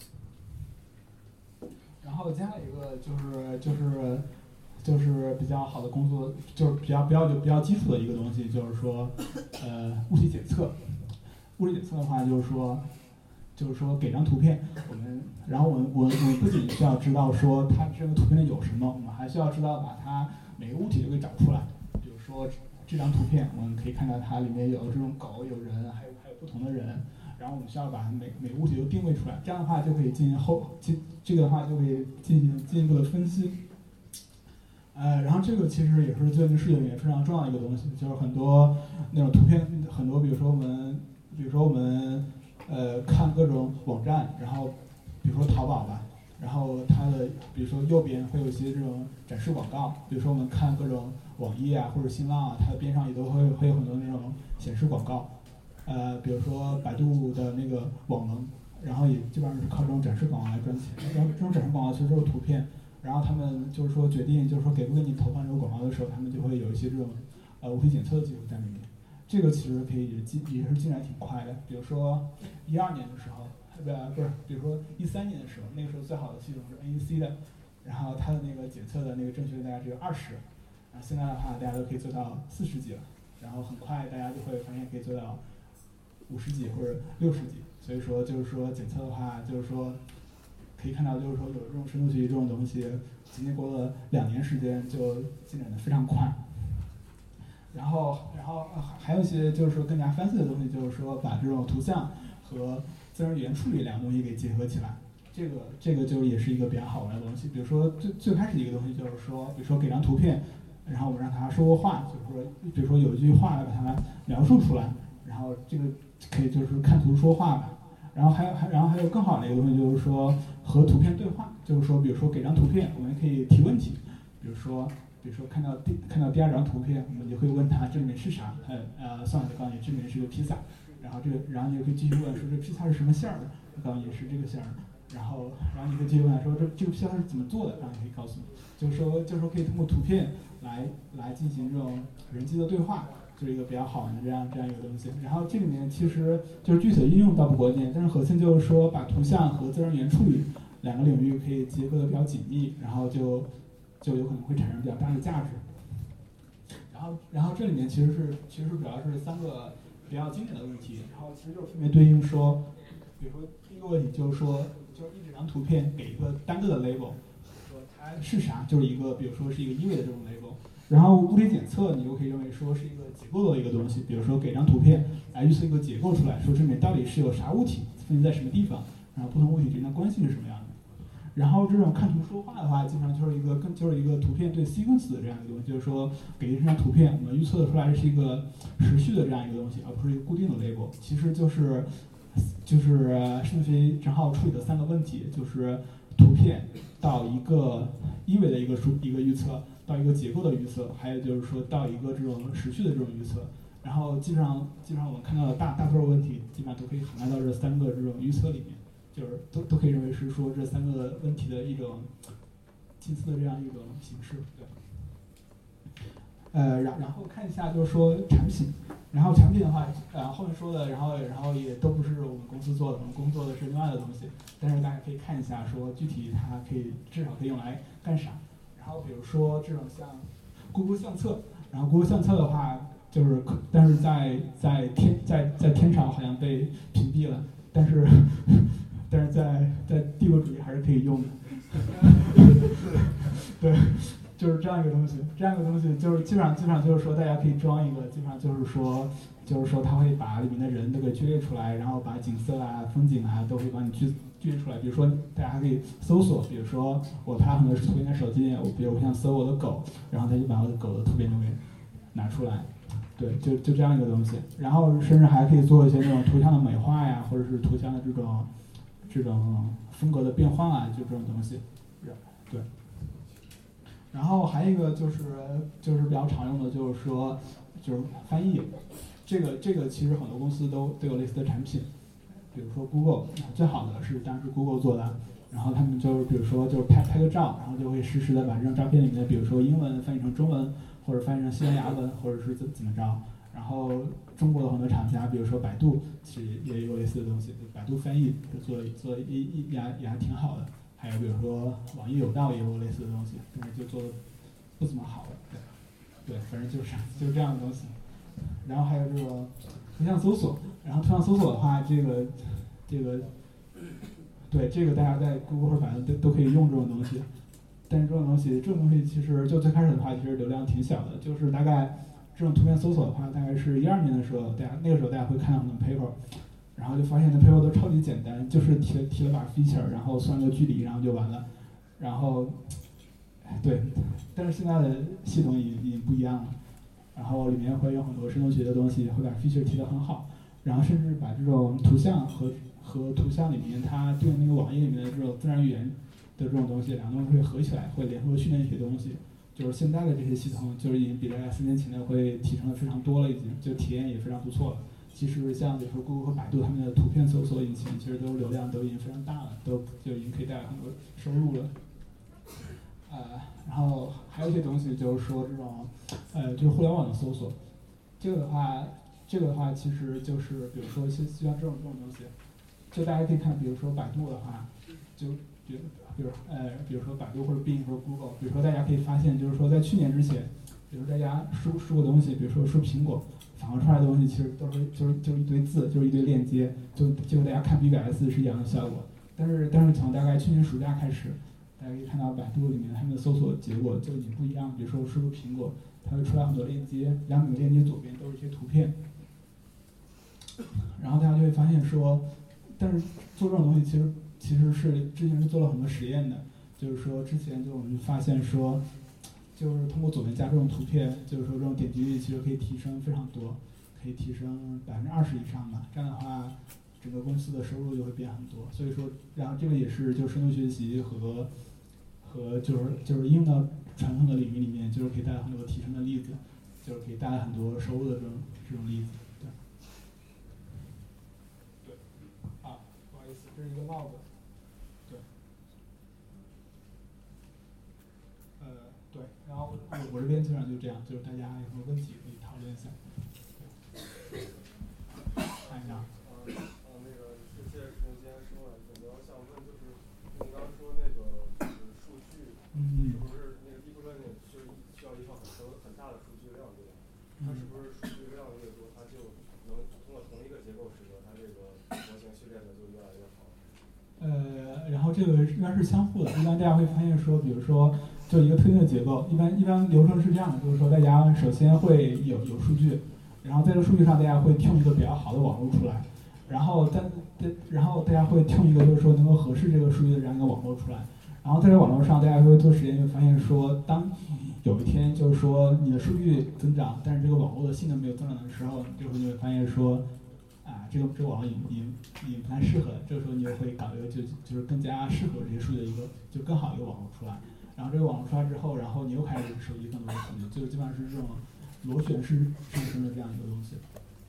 Speaker 4: 然后接下来一个就是就是就是比较好的工作，就是比较比较就比较基础的一个东西，就是说，呃，物体检测。物体检测的话，就是说，就是说给张图片，我们，然后我们我我们不仅需要知道说它这个图片里有什么，我们还需要知道把它。每个物体都给找出来，比如说这张图片，我们可以看到它里面有这种狗、有人，还有还有不同的人，然后我们需要把每每个物体都定位出来，这样的话就可以进行后进这个的话就可以进行进一步的分析。呃，然后这个其实也是最近世界里面非常重要的一个东西，就是很多那种图片，很多比如说我们，比如说我们呃看各种网站，然后比如说淘宝吧。然后它的，比如说右边会有一些这种展示广告，比如说我们看各种网页啊或者新浪啊，它的边上也都会会有很多那种显示广告。呃，比如说百度的那个个网文，然后也基本上是靠这种展示广告来赚钱。然后这种展示广告其实都是图片，然后他们就是说决定就是说给不给你投放这个广告的时候，他们就会有一些这种呃无体检测的技术在里面。这个其实可以也进也是进展挺快的。比如说一二年的时候，不不是，比如说一三年的时候，那个时候最好的系统是 N E C 的，然后它的那个检测的那个正确率大概只有二十，然后现在的话大家都可以做到四十几了，然后很快大家就会发现可以做到五十几或者六十几。所以说就是说检测的话，就是说可以看到就是说有这种深度学习这种东西，仅仅过了两年时间就进展的非常快。然后，然后还有一些就是说更加 fancy 的东西，就是说把这种图像和自然语言处理两个东西给结合起来，这个这个就也是一个比较好玩的东西。比如说最最开始的一个东西就是说，比如说给张图片，然后我们让它说话，就是说，比如说有一句话来把它描述出来，然后这个可以就是看图说话吧。然后还有还然后还有更好的一个东西就是说和图片对话，就是说比如说给张图片，我们可以提问题，比如说。比如说看到第看到第二张图片，我们就会问他这里面是啥，呃呃，算了就告诉你这里面是个披萨，然后这个然后你就可以继续问说这披萨是什么馅儿的，告诉你是这个馅儿的，然后然后你可以继续问说这这个披萨是怎么做的，然后你可以告诉你，就是说就是说可以通过图片来来进行这种人机的对话，就是一个比较好玩的这样这样一个东西。然后这里面其实就是具体的应用倒不关键，但是核心就是说把图像和自然语言处理两个领域可以结合的比较紧密，然后就。就有可能会产生比较大的价值。然后，然后这里面其实是其实主要是三个比较经典的问题，然后其实就是分别对应说，比如说第一个问题就是说，就是一整张图片给一个单个的 label， 说它是啥，就是一个比如说是一个一维的这种 label。然后物理检测你就可以认为说是一个结构的一个东西，比如说给张图片来预测一个结构出来，说这里面到底是有啥物体分布在什么地方，然后不同物体之间的关系是什么样的。然后这种看图说话的话，基本上就是一个更就是一个图片对 sequence 的这样一个东西，就是说给这张图片，我们预测的出来是一个时序的这样一个东西，而不是一个固定的 label。其实就是就是深度学习正好处理的三个问题，就是图片到一个一维的一个数一个预测，到一个结构的预测，还有就是说到一个这种时序的这种预测。然后基本上基本上我们看到的大大多数问题，基本上都可以涵盖到这三个这种预测里面。就是都都可以认为是说这三个问题的一种近似的这样一种形式，对。呃，然然后看一下就是说产品，然后产品的话，呃后面说的，然后然后也都不是我们公司做的，我们公司做的是另外的东西，但是大家可以看一下说具体它可以至少可以用来干啥。然后比如说这种像 Google 相册，然后 Google 相册的话，就是但是在在天在在天朝好像被屏蔽了，但是。但是在在帝国主义还是可以用的，对，就是这样一个东西，这样一个东西就是基本上基本上就是说大家可以装一个，基本上就是说就是说它会把里面的人都给聚列出来，然后把景色啊、风景啊都会帮你聚聚列出来。比如说大家还可以搜索，比如说我拍很多图片在手机里，我比如我想搜我的狗，然后它就把我的狗的图片都给拿出来。对，就就这样一个东西。然后甚至还可以做一些那种图像的美化呀，或者是图像的这种。这种风格的变换啊，就这种东西，对。然后还有一个就是就是比较常用的，就是说就是翻译，这个这个其实很多公司都都有类似的产品，比如说 Google， 最好的是当然是 Google 做的，然后他们就是比如说就是拍拍个照，然后就会实时的把这张照片里面，比如说英文翻译成中文，或者翻译成西班牙文，或者是怎怎么着。然后中国的很多厂家，比如说百度，其实也有类似的东西，百度翻译做做也也也还也还挺好的。还有比如说网易有道也有类似的东西，但是就做的不怎么好。对，对，反正就是就是这样的东西。然后还有这个图像搜索，然后图像搜索的话，这个这个对这个大家在 Google 或者百度都都可以用这种东西。但是这种东西，这种东西其实就最开始的话，其实流量挺小的，就是大概。这种图片搜索的话，大概是一二年的时候，大家那个时候大家会看到很多 paper， 然后就发现那 paper 都超级简单，就是提了提了把 feature， 然后算个距离，然后就完了。然后，对，但是现在的系统已经已经不一样了，然后里面会有很多深度学的东西，会把 feature 提得很好，然后甚至把这种图像和和图像里面它对应那个网页里面的这种自然语言的这种东西，两个东西会合起来，会联合训练一些东西。就是现在的这些系统，就是已经比在四年前的会提升的非常多了，已经就体验也非常不错了。 其实像比如说 Google 和百度他们的图片搜索引擎，其实都流量都已经非常大了，都就已经可以带来很多收入了。呃，然后还有一些东西就是说这种，呃，就是互联网的搜索，这个的话，这个的话其实就是比如说像像这种这种东西，就大家可以看，比如说百度的话，就比如比如呃，比如说百度或者 Bing 或者 Google，比如说大家可以发现，就是说在去年之前，比如大家输输个东西，比如说输苹果，反馈出来的东西其实都是就是就是一堆字，就是一堆链接，就结果大家看 B 改 S 是一样的效果。但是但是从大概去年暑假开始，大家可以看到百度里面他们的搜索结果就已经不一样。比如说我输入苹果，它会出来很多链接，然后每个链接左边都是一些图片，然后大家就会发现说，但是做这种东西其实其实是之前是做了很多实验的，就是说之前就我们就发现说，就是通过左边加这种图片，就是说这种点击率其实可以提升非常多，可以提升百分之二十以上吧。这样的话，整个公司的收入就会变很多。所以说，然后这个也是就是深度学习和和就是就是应用到传统的领域里面，就是可以带来很多提升的例子，就是可以带来很多收入的这种这种例子。对。对。啊，不好意思，这是一个 log。对。呃，对，然后我我这边基本上就这样，就是大家有什么问题可以讨论一下。看一下。
Speaker 5: 呃呃，那个谢谢陈先说了，我想问就是，你刚刚说那个就是数据，
Speaker 4: 嗯
Speaker 5: 是不是那个 deep learning 需需要一套很很大的数据量，对吧？它是不是数据量越多，它就能通过同一个结构，使得它这个模型训练的就越来越好？
Speaker 4: 呃，然后这个一般是相互的，一般大家会发现说，比如说就一个特定的结构，一般一般流程是这样的，就是说大家首先会有有数据，然后在这个数据上大家会听一个比较好的网络出来，然后但然后大家会听一个就是说能够合适这个数据的这样一个网络出来，然后在这个网络上大家会做实验，就发现说，当有一天就是说你的数据增长，但是这个网络的性能没有增长的时候，这时候你会发现说，啊，这个这个网络已经已经已经不太适合了，这个时候你就会搞一个就就是更加适合这些数据的一个就更好的一个网络出来，然后这个网络出来之后，然后你又开始收集更多的数据，就基本上是这种螺旋式上升的这样一个东西。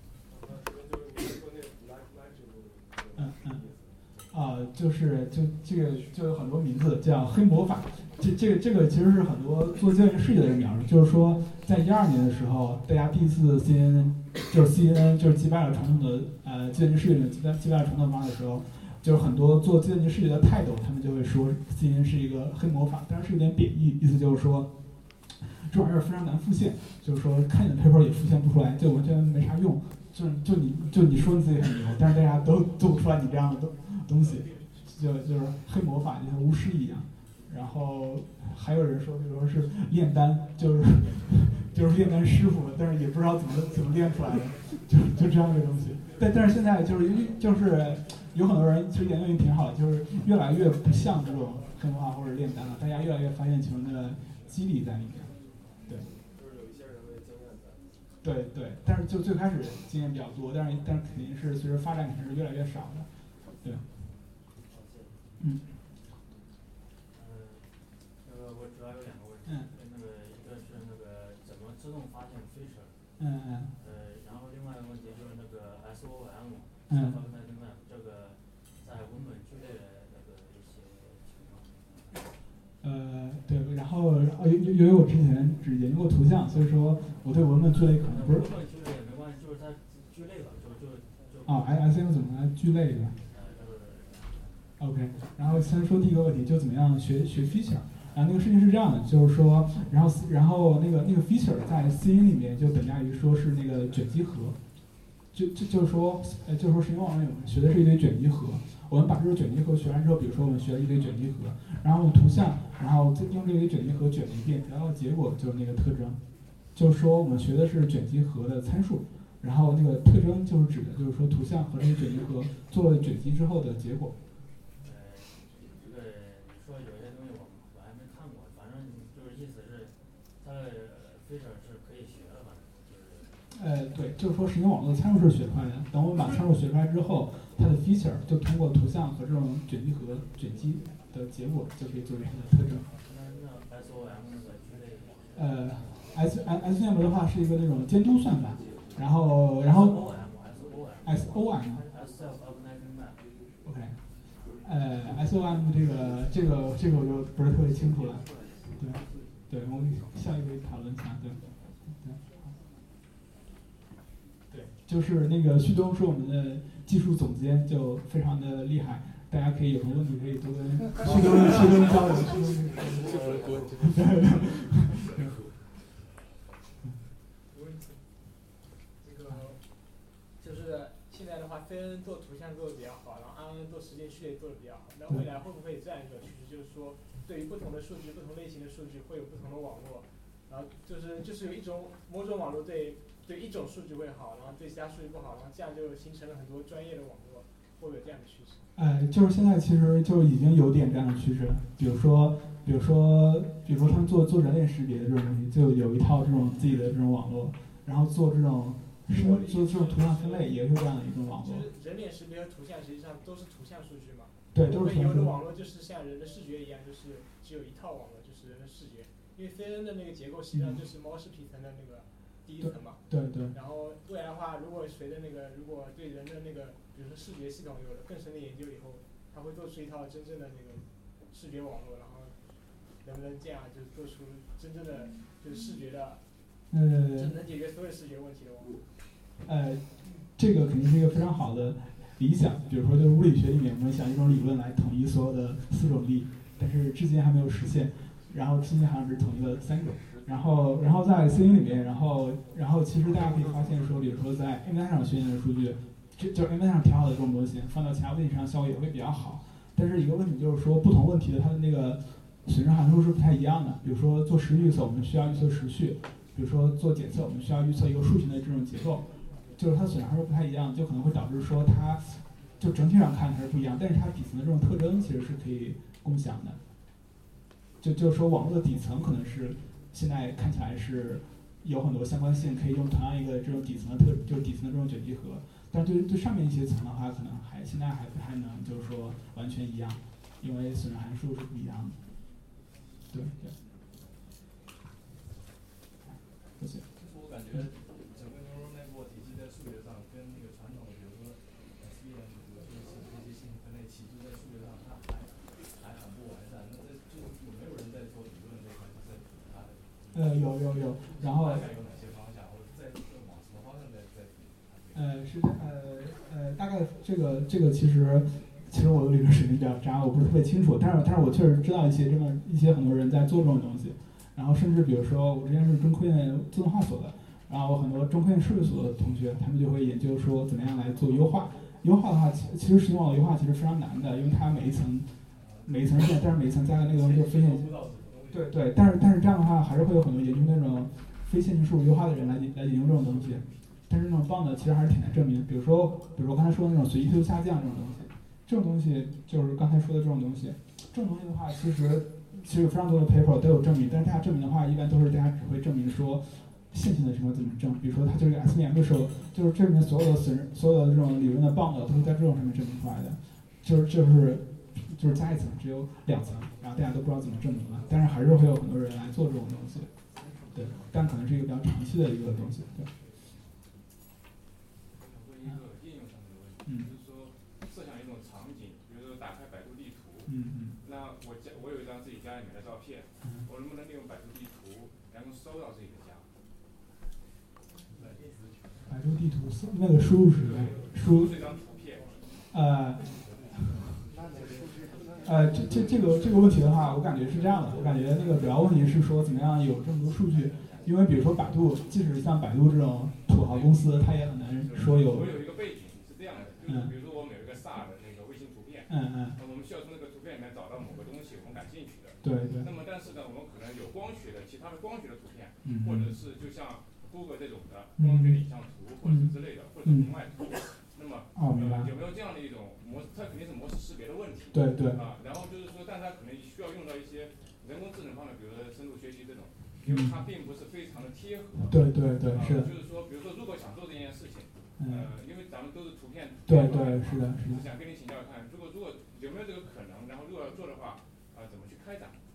Speaker 4: 嗯嗯，啊、呃，就是就这个就有很多名字叫黑魔法，这这个这个其实是很多做计算机视觉的人描述，就是说在一二年的时候，大家第一次 C N N 就是 C N N 就是击败了传统的呃计算机视觉击败击败了传统方法的时候，就是很多做计算机视觉的泰斗，他们就会说 C N N 是一个黑魔法，当然是有点贬义，意思就是说这玩意儿非常难复现，就是说看你的 paper 也复现不出来，就完全没啥用。就就你就你说你自己很牛，但是大家都做不出来你这样的东东西，就就是黑魔法，就像巫师一样。然后还有人说，比如说是炼丹，就是就是炼丹师傅，但是也不知道怎么怎么练出来的，就就这样一个东西。但但是现在就是就是有很多人其实研究也挺好的，就是越来越不像这种黑魔法或者炼丹了，大家越来越发现其中的机理在里面。对。
Speaker 5: 就是有一些人的经验在。
Speaker 4: 对对，但是就最开始经验比较多，但是但是肯定是随着发展肯定是越来越少的，对。嗯。
Speaker 6: 呃，那个我主要有两个问题，
Speaker 4: 嗯。
Speaker 6: 那个一个是那个怎么自动发现 feature，
Speaker 4: 嗯嗯。
Speaker 6: 呃，然后另外一个问题就是那个 S O M，
Speaker 4: 嗯。
Speaker 6: 这个在文本序列的那个一些情况。
Speaker 4: 呃，对，然后呃，由由于我之前只研究过图像，所以说我对文本聚类可能不是。
Speaker 6: 文本聚类也没关系，就是它聚类吧，就就就。
Speaker 4: 啊 ，S M 怎么来聚类的 ？OK， 然后先说第一个问题，就怎么样学学 feature。啊，那个事情是这样的，就是说，然后然后那个那个 feature 在 C N 里面就等价于说是那个卷积核，就就就是说，呃，就是说实验网里我们学的是一堆卷积核。我们把这个卷积核学完之后，比如说我们学了一堆卷积核，然后图像，然后用这堆卷积核卷了一遍，得到的结果就是那个特征。就是说我们学的是卷积核的参数，然后那个特征就是指的就是说图像和这个卷积核做了卷积之后的结果。
Speaker 6: 呃，这个你说有些东西我我还没看过，反正就是意思是它的 feature 是可以学的，反正就是。
Speaker 4: 呃，对，就是说实验网络的参数是学出来的，等我们把参数学出来之后。它的 feature 就通过图像和这种卷积核卷积的结果就可以作为它的特征。
Speaker 6: 那 S O M 那个聚类？
Speaker 4: 呃 ，S S O M 的话是一个那种监督算法，然后然后。
Speaker 6: S O M S O
Speaker 4: S O M。
Speaker 6: Self Organizing Map。
Speaker 4: OK。呃 ，S O M 这个这个这个我就不是特别清楚了。对，对，我们下一位讨论一下。对，对。对，就是那个旭东是我们的技术总监，就非常的厉害。大家可以有什么问题可以多跟旭东旭东交流。旭东。
Speaker 7: 就是现在的话，飞恩做图像做的比较好，然后安安做时间序列做的比较好。那未来会不会这样一个趋势，就是说，对于不同的数据、不同类型的数据，会有不同的网络，然后就是就是有一种某种网络对对一种数据会好，然后对其他数据不好，然后这样就形成了很多专业的网络，会不会有这样的趋势？
Speaker 4: 呃，就是现在其实就已经有点这样的趋势，比如说，比如说，比如说他们做做人脸识别的这种东西，就有一套这种自己的这种网络，然后做这种。是做这种图像分类也是这样的一种网络。
Speaker 7: 就是人脸识别和图像实际上都是图像数据嘛。
Speaker 4: 对，都是图像数据。
Speaker 7: 有的网络就是像人的视觉一样，就是只有一套网络，就是人的视觉。因为 C N 的那个结构实际上就是猫视皮层的那个第一层嘛。
Speaker 4: 对 对, 对。
Speaker 7: 然后未来的话，如果随着那个如果对人的那个，比如说视觉系统有了更深的研究以后，它会做出一套真正的那个视觉网络，然后能不能这样就做出真正的就是视觉的，
Speaker 4: 呃，
Speaker 7: 能解决所有视觉问题的网络？
Speaker 4: 呃，这个肯定是一个非常好的理想。比如说，就是物理学里面，我们想一种理论来统一所有的四种力，但是至今还没有实现。然后至今好像只统一了三种。然后，然后在 C N 里面，然后，然后其实大家可以发现说，比如说在 M I 上训练的数据，这就是 M I 上调好的这种模型，放到其他问题上效果也会比较好。但是一个问题就是说，不同问题的它的那个损失函数是不太一样的。比如说做时预测，我们需要预测时序；比如说做检测，我们需要预测一个数群的这种结构。就是它损失函数不太一样，就可能会导致说它，就整体上看还是不一样，但是它底层的这种特征其实是可以共享的。就就是说网络的底层可能是现在看起来是有很多相关性，可以用同样一个这种底层的特，就是底层的这种卷积核，但对对上面一些层的话，可能还现在还不太能就是说完全一样，因为损失函数是不一样的。对对。谢谢。
Speaker 5: 就是我感觉。数学上跟那个传统的，比如说 S V M， 比如说这些信息分类器，就在数学上它还还很不完善。那这就有没有人在做理论这块，在补它的？
Speaker 4: 呃，有有有，然后。
Speaker 5: 大概有哪些方向，或者在往什么方向在在补？
Speaker 4: 呃，是呃呃，大概这个这个其实其实我的理论水平比较渣，我不是特别清楚，但是但是我确实知道一些这么一些很多人在做这种东西。然后甚至比如说我之前是中科院自动化所的。然后很多中科院数学所的同学，他们就会研究说怎么样来做优化。优化的话，其其实实际网络优化其实非常难的，因为它每一层每一层线，但是每一层加的那个东西就非线性。对对，但是但是这样的话，还是会有很多研究那种非线性数优化的人来来研究这种东西。但是那种棒的其实还是挺难证明。比如说，比如说刚才说的那种随机推下降这种东西，这种东西就是刚才说的这种东西。这种东西的话，其实其实有非常多的 paper 都有证明，但是大家证明的话，一般都是大家只会证明说。线性的情况怎么证？比如说，它这个 S V M 的时候，就是这里面所有的损所有的这种理论的 bound 都是在这种上面证明出来的，就是就是就是加一层只有两层，然后大家都不知道怎么证明了，但是还是会有很多人来做这种东西，对，但可能是一个比较长期的一个东西，对。
Speaker 5: 我想问一个应用上面的问题，
Speaker 4: 嗯、
Speaker 5: 就是说设想一种场景，比如说打开百度地图，
Speaker 4: 嗯嗯，
Speaker 5: 那我家我有一张自己家里面的照片，
Speaker 4: 嗯、
Speaker 5: 我能不能利用百度地图能够搜到这个家？
Speaker 4: 百度地图搜那个输入是输
Speaker 5: 这张图片。
Speaker 4: 呃，呃，这这这个这个问题的话，我感觉是这样的，我感觉那个主要问题是说怎么样有这么多数据，因为比如说百度，即使像百度这种土豪公司，它也很难说有。
Speaker 5: 我有一个背景是这样的，就是比如说我们有一个 S A R 的那个卫星图片，
Speaker 4: 嗯嗯，
Speaker 5: 我们需要从那个图片里面找到某个东西，我们感兴趣的。
Speaker 4: 对对。
Speaker 5: 那么但是呢，我们可能有光学的其他的光学的图片，
Speaker 4: 嗯、
Speaker 5: 或者是就像。Google 这种的光学影像图，或者是之类的，或者是红外图，那么、
Speaker 4: 哦、呃、
Speaker 5: 有没有这样的一种模式？它肯定是模式识别的问题。
Speaker 4: 对对。
Speaker 5: 啊，然后就是说，但它可能需要用到一些人工智能方面，比如说深度学习这种，因为它并不是非常的贴合。
Speaker 4: 对对对，是的。
Speaker 5: 就是说，比如说，如果想做这件事情，呃，因为咱们都是图片。
Speaker 4: 对对，是的，是的。
Speaker 5: 想跟你请教看，如果如果有没有这个可能，然后如果要做的话，啊、呃，怎么去开展？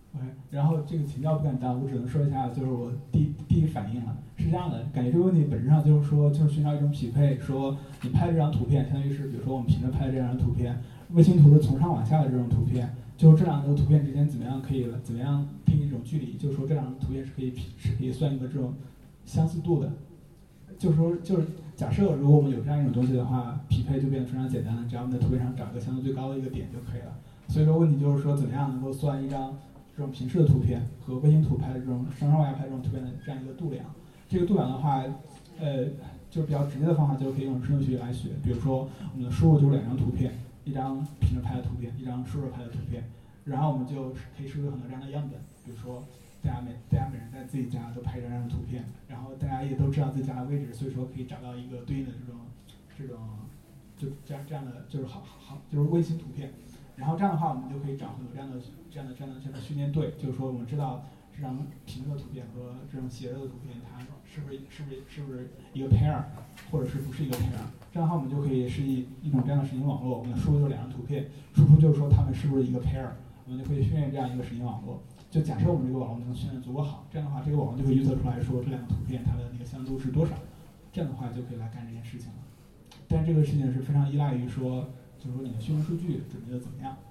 Speaker 4: OK， 然后这个请教不敢当，我只能说一下，就是我第第一反应了，是这样的，感觉这个问题本质上就是说，就是寻找一种匹配，说你拍这张图片，相当于是比如说我们凭着拍的这张图片，卫星图的从上往下的这种图片，就是这两个图片之间怎么样可以怎么样定一种距离，就是说这两张图片是可以是可以算一个这种相似度的，就是说就是假设如果我们有这样一种东西的话，匹配就变得非常简单了，只要我们在图片上找一个相对最高的一个点就可以了。所以说问题就是说怎么样能够算一张这种平视的图片和卫星图拍的这种上上往下拍这种图片的这样一个度量。这个度量的话，呃，就是比较直接的方法，就是可以用深度学习来学。比如说，我们的输入就是两张图片，一张平着拍的图片，一张竖着拍的图片，然后我们就可以输入很多这样的样本。比如说，大家每大家每人在自己家都拍一张这样的图片，然后大家也都知道自己家的位置，所以说可以找到一个对应的这种这种就这样这样的就是好好就是卫星图片。然后这样的话，我们就可以找很多这样的这样的这样的这样的训练对，就是说我们知道这张平的图片和这种斜着的图片，它是不是是不是是不是一个 pair， 或者是不是一个 pair。这样的话，我们就可以是一一种这样的神经网络。我们输入就是两张图片，输出就是说它们是不是一个 pair， 我们就可以训练这样一个神经网络。就假设我们这个网络能训练足够好，这样的话，这个网络就会预测出来说这两个图片它的那个相似度是多少，这样的话就可以来干这件事情了。但这个事情是非常依赖于说。就是说你的训练数据准备的怎么样？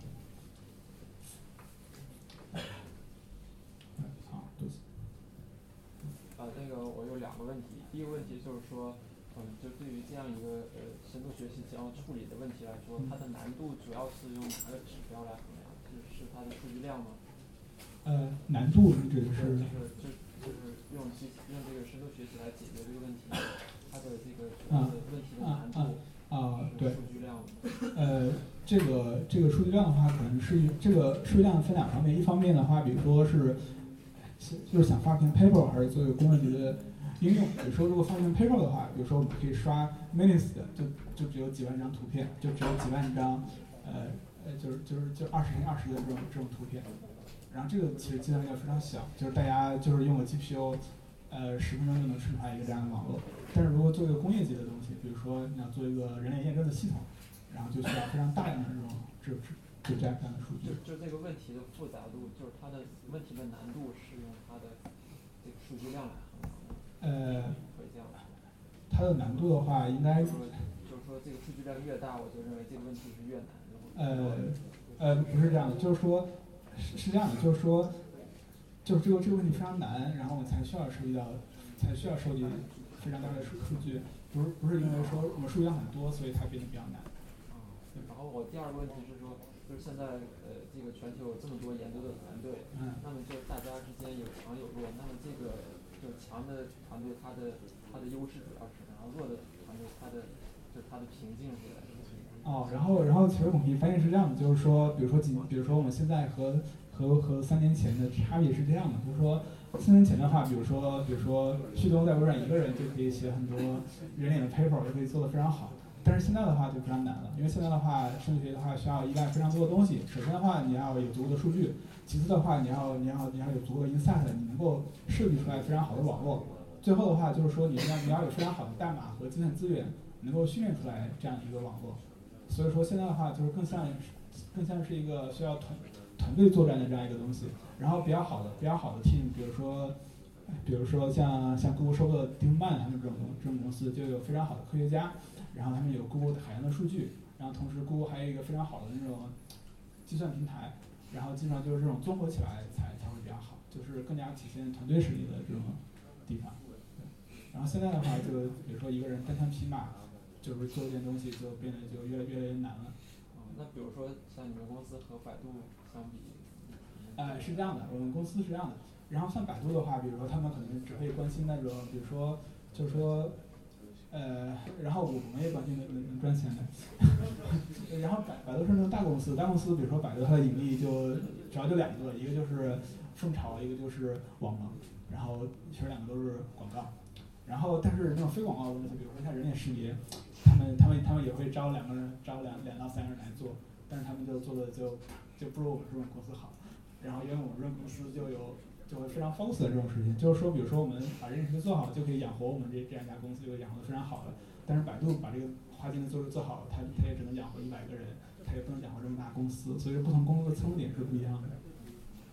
Speaker 4: 好，对不起。
Speaker 8: 呃，那个我有两个问题，第一个问题就是说，嗯，就对于这样一个呃深度学习将要处理的问题来说，它的难度主要是用哪个指标来衡量？就是是它的数据量吗？
Speaker 4: 呃，难度你指的是？
Speaker 8: 就是就就是用机用这个深度学习来解决这个问题，它的这个主要的问题的难度。
Speaker 4: 啊啊啊，对，
Speaker 8: 数据量，
Speaker 4: 呃，这个这个数据量的话，可能是这个数据量分两方面，一方面的话，比如说是就是想发篇 paper 还是做一个工业级的应用。比如说，如果发篇 paper 的话，比如说我们可以刷 minutes 的，就就只有几万张图片，就只有几万张，呃呃，就是就是就二十乘以二十的这种这种图片。然后这个其实计算量非常小，就是大家就是用个 G P U。呃，十分钟就能生出来一个这样的网络。但是如果做一个工业级的东西，比如说你要做一个人脸验证的系统，然后就需要非常大量的这种这这这样这样的数据。
Speaker 8: 就就这个问题的复杂度，就是它的问题的难度是用它的这个数据量来衡量的。
Speaker 4: 呃，
Speaker 8: 可以这样说。
Speaker 4: 它的难度的话，应该
Speaker 8: 就是说这个数据量越大，我就认为这个问题是越难。
Speaker 4: 呃呃，不是这样的，就是说是是这样的，就是说。就是这个这个问题非常难，然后我们才需要涉及到，才需要收集非常大的数数据，不是不是因为说我们数据量很多，所以它变得比较难。
Speaker 8: 嗯，然后我第二个问题是说，就是现在呃这个全球有这么多研究的团队，
Speaker 4: 嗯，
Speaker 8: 那么就大家之间有强有弱，那么这个就强的团队它的它的优势主要是什么？然后弱的团队它的就它的瓶颈是在什么？
Speaker 4: 哦，然后然后其实我们可以发现是这样的，就是说，比如说几，比如说我们现在和和和三年前的差别是这样的，就是说四年前的话，比如说比如说旭东在微软一个人就可以写很多人脸的 paper， 就可以做得非常好。但是现在的话就非常难了，因为现在的话，深度学习的话需要依赖非常多的东西。首先的话，你要有足够的数据；其次的话，你要你要你要有足够的 insight， 你能够设计出来非常好的网络。最后的话就是说，你要你要有非常好的代码和计算资源，能够训练出来这样一个网络。所以说现在的话就是更像更像是一个需要团团队作战的这样一个东西。然后比较好的比较好的 team， 比如说比如说像像 Google 收购的 DeepMind 他们这种这种公司就有非常好的科学家，然后他们有 Google 海量的数据，然后同时 Google 还有一个非常好的那种计算平台，然后基本上就是这种综合起来才才会比较好，就是更加体现团队实力的这种地方。然后现在的话就比如说一个人单枪匹马就是做一件东西就变得就越来越来越难了。
Speaker 8: 嗯，那比如说像你们公司和百度相比，
Speaker 4: 呃，是这样的，我们公司是这样的。然后像百度的话，比如说他们可能只会关心那种，比如说就是说，呃，然后我们也关心能能赚钱的。然后百百度是那种大公司，大公司比如说百度它的盈利就主要就两个，一个就是蜂巢，一个就是网盟，然后其实两个都是广告。然后但是那种非广告的东西，比如说像人脸识别，他们他们他们也会招两个人，招两两到三个人来做，但是他们就做的就就不如我们这种公司好。然后因为我们这种公司就有就会非常 focus 的这种事情，就是说比如说我们把这件事情做好，就可以养活我们这这样一家公司，就养活的非常好的。但是百度把这个花精的做做好，它它也只能养活一百个人，它也不能养活这么大公司，所以说不同公司的侧重点是不一样的。
Speaker 8: 呃，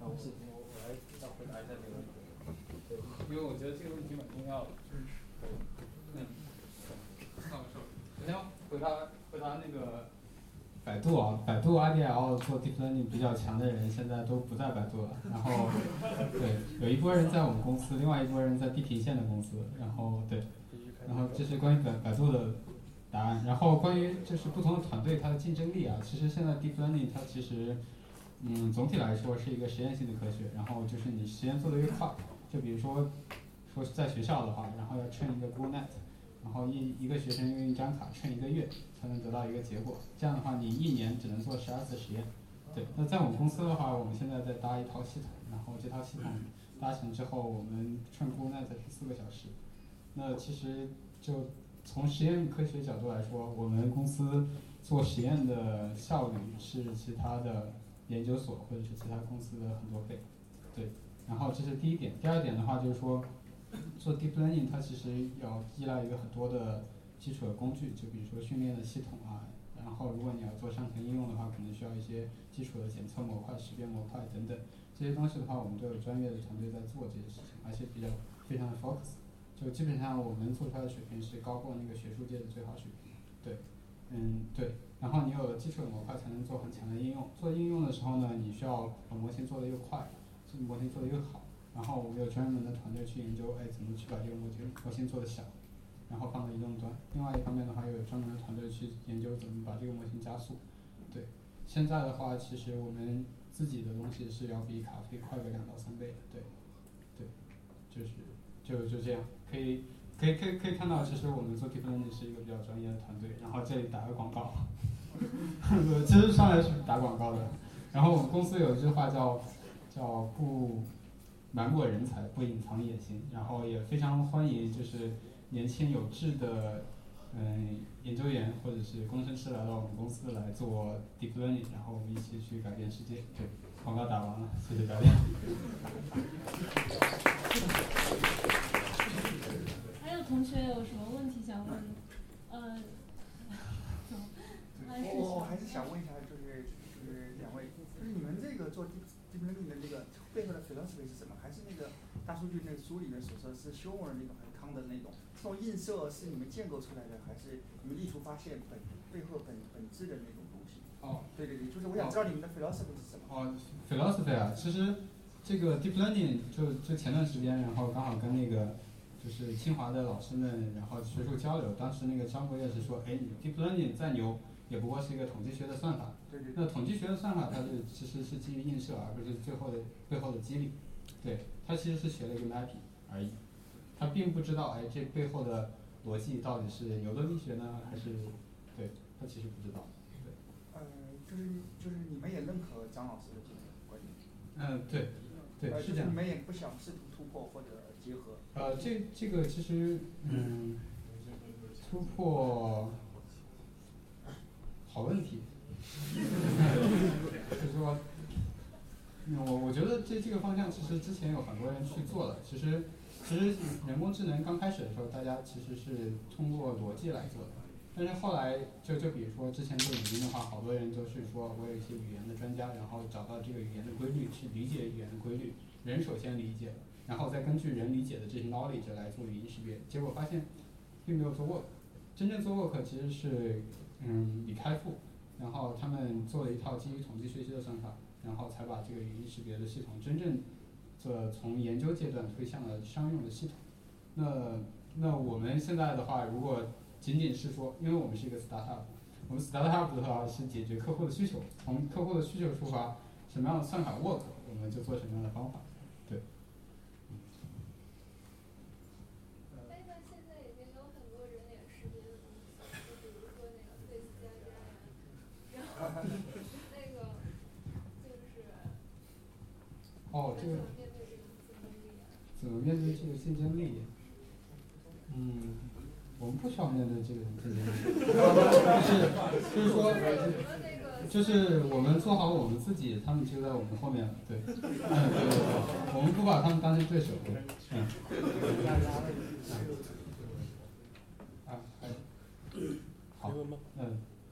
Speaker 8: 我我我来要回答一下这个问题。
Speaker 2: 对，因为我觉得这个问题蛮重要的。嗯，好，首先回答回答那个百度啊，百度 I D L 做 deep learning 比较强的人现在都不在百度了。然后，对，有一波人在我们公司，另外一波人在地平线的公司。然后，对，然后这是关于百百度的答案。然后关于就是不同的团队它的竞争力啊，其实现在 deep learning 它其实，嗯，总体来说是一个实验性的科学。然后就是你实验做得越快，就比如说，说是在学校的话，然后要 train 一个 GoNet， 然后一一个学生用一张卡 train 一个月才能得到一个结果。这样的话，你一年只能做十二次实验。对，那在我们公司的话，我们现在在搭一套系统，然后这套系统搭成之后，我们 train GoNet 是四个小时。那其实就从实验科学角度来说，我们公司做实验的效率是其他的研究所或者是其他公司的很多倍。对，然后这是第一点。第二点的话就是说，做 deep learning 它其实要依赖一个很多的基础的工具，就比如说训练的系统啊，然后如果你要做上层应用的话，可能需要一些基础的检测模块、识别模块等等。这些东西的话，我们都有专业的团队在做这些事情，而且比较非常的 focus。就基本上我们做出来的水平是高过那个学术界的最好水平。对，嗯，对。然后你有了基础的模块，才能做很强的应用。做应用的时候呢，你需要把模型做得又快，模型做得又好。然后我们有专门的团队去研究，哎，怎么去把这个模型模型做得小，然后放到移动端。另外一方面的话，又有专门的团队去研究怎么把这个模型加速。对，现在的话，其实我们自己的东西是要比咖啡快个两到三倍的。对，对，就是就就这样，可以可以可以可以看到，其实我们做 deep learning 是一个比较专业的团队。然后这里打个广告，其实上来是打广告的。然后我们公司有一句话叫叫不瞒过人才，不隐藏野心。然后也非常欢迎就是年轻有志的嗯研究员或者是工程师来到我们公司来做 deep learning， 然后我们一起去改变世界。对，广告打完了，谢谢大家。
Speaker 1: 还有同学有什么问题想问？呃，
Speaker 9: 我我还是想问一下，就是就是两位，就是你们这个做 deep deep learning 的这个背后的 philosophy 是什么？还是那个大数据那个书里面所说是 Schumer 那种还是康的那种？这种映射是你们建构出来的，还是你们力图发现本背后本本质的那种东西？
Speaker 2: 哦，
Speaker 9: 对对对，就是我想知道你们的 philosophy 是什么。
Speaker 2: 哦 ，philosophy 啊，其实这个 deep learning 就就前段时间，然后刚好跟那个就是清华的老师们，然后学术交流，当时那个张博院士说，哎，你 deep learning 再牛，也不过是一个统计学的算法。
Speaker 9: 对对对。
Speaker 2: 那统计学的算法，它是其实是基于映射，而不是最后的背后的机理。对，它其实是学了一个 mapping 而已，它并不知道，哎，这背后的逻辑到底是牛顿力学呢，还是对，它其实不知道。对。
Speaker 9: 呃，就是就是你们也认可张老师的这个观点。
Speaker 2: 嗯，对，对，
Speaker 9: 呃、
Speaker 2: 是这样。
Speaker 9: 你们也不想试图突破或者结合。
Speaker 2: 呃，这这个其实，嗯，突破，好问题。就是说，嗯，我我觉得这这个方向其实之前有很多人去做了。其实，其实人工智能刚开始的时候，大家其实是通过逻辑来做的。但是后来就就比如说之前做语音的话，好多人都是说我有一些语言的专家，然后找到这个语言的规律，去理解语言的规律。人首先理解了，然后再根据人理解的这些 knowledge 来做语音识别，结果发现并没有做 work。真正做 work 其实是嗯李开复，然后他们做了一套基于统计学习的算法，然后才把这个语音识别的系统真正这从研究阶段推向了商用的系统。那那我们现在的话，如果仅仅是说，因为我们是一个 startup， 我们 startup 的话是解决客户的需求，从客户的需求出发，什么样的算法 work， 我们就做什么样的方法。对。
Speaker 10: 但是现在已经有很多人脸识别的东西，就比如说那个 Face 加加呀，然后那个就是
Speaker 2: 哦，这个怎么面对这个竞争力？嗯，我们不需要面对这个竞争力，就是就是说，就是我们做好我们自己，他们就在我们后面。对，嗯，对对对，我们不把他们当成对手。对，嗯。啊，哎，好，嗯。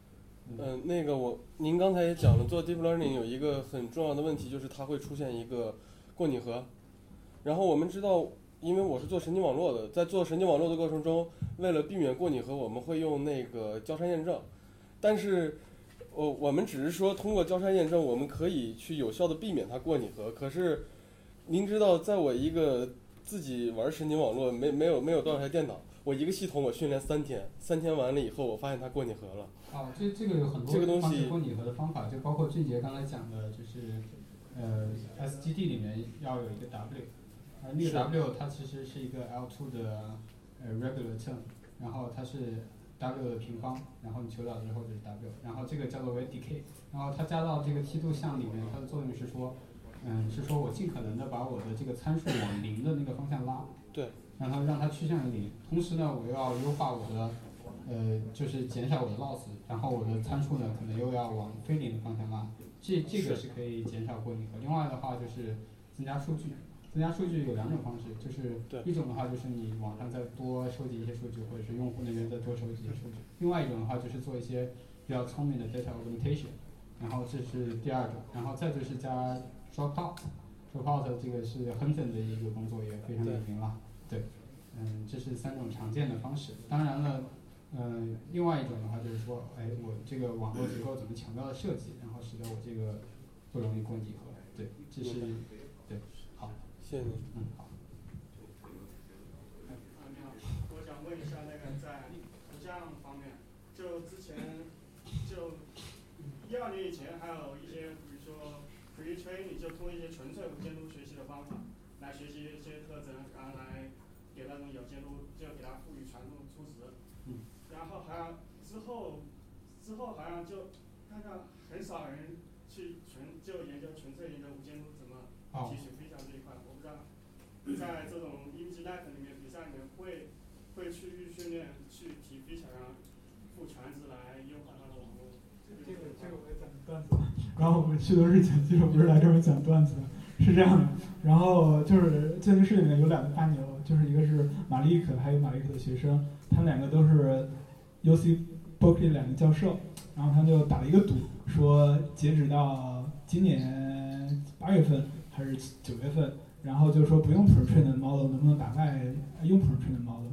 Speaker 11: 嗯、呃，那个我，您刚才也讲了，做 deep learning 有一个很重要的问题，就是它会出现一个过拟合。然后我们知道，因为我是做神经网络的，在做神经网络的过程中，为了避免过拟合，我们会用那个交叉验证。但是，我我们只是说通过交叉验证，我们可以去有效的避免它过拟合。可是，您知道，在我一个自己玩神经网络，没没有没有多少台电脑。我一个系统我训练三天，三天完了以后，我发现它过拟合了。
Speaker 2: 哦，这这个有很多
Speaker 11: 这个东西
Speaker 2: 过拟合的方法，就包括俊杰刚才讲的，就是呃 S G D 里面要有一个 W， 而那个 W 它其实是一个 L 二 的呃 regular term， 然后它是 W 的平方，然后你求导之后就是 W， 然后这个叫做为 decay， 然后它加到这个梯度项里面，它的作用是说，嗯，是说我尽可能的把我的这个参数往零的那个方向拉。
Speaker 11: 对。
Speaker 2: 然后让它趋向于零，同时呢，我又要优化我的，呃，就是减少我的 loss， 然后我的参数呢，可能又要往非零的方向拉，这这个是可以减少过拟合。另外的话就是增加数据，增加数据有两种方式，就是一种的话就是你网上再多收集一些数据，或者是用户那边再多收集一些数据。另外一种的话就是做一些比较聪明的 data augmentation， 然后这是第二种，然后再就是加 dropout，dropout 这个是 Hunton 的一个工作，也非常有名了。对，嗯，这是三种常见的方式。当然了，嗯、呃，另外一种的话就是说，哎，我这个网络结构怎么巧妙的设计，然后使得我这个不容易过拟合。对，这是对，好，
Speaker 11: 谢谢你。
Speaker 2: 嗯，好。
Speaker 12: 啊，你好，我想问一下，那个在图像方面，就之前就一二年以前，还有一些比如说 pre-training， 就通过一些纯粹无监督学习的方法来学习一些特征，然后来给那种有监督，就给它赋予传送初值。
Speaker 2: 嗯。
Speaker 12: 然后好像之后之后好像就看看很少人去纯就研究纯粹研究无监督怎么提取非常这一块，我不知道在这种 ImageNet 里面比赛里面会会去训练去提非常赋传值来优化它的网络。
Speaker 4: 这个这个我也讲段子，然后我们去都是讲技术，不是来这边讲段子的。是这样的，然后就是测评室里面有两个大牛，就是一个是马利克，还有马利克的学生，他们两个都是 U C Berkeley 两个教授，然后他们就打了一个赌，说截止到今年八月份还是九月份，然后就说不用 pre-trained model 能不能打败用 pre-trained model。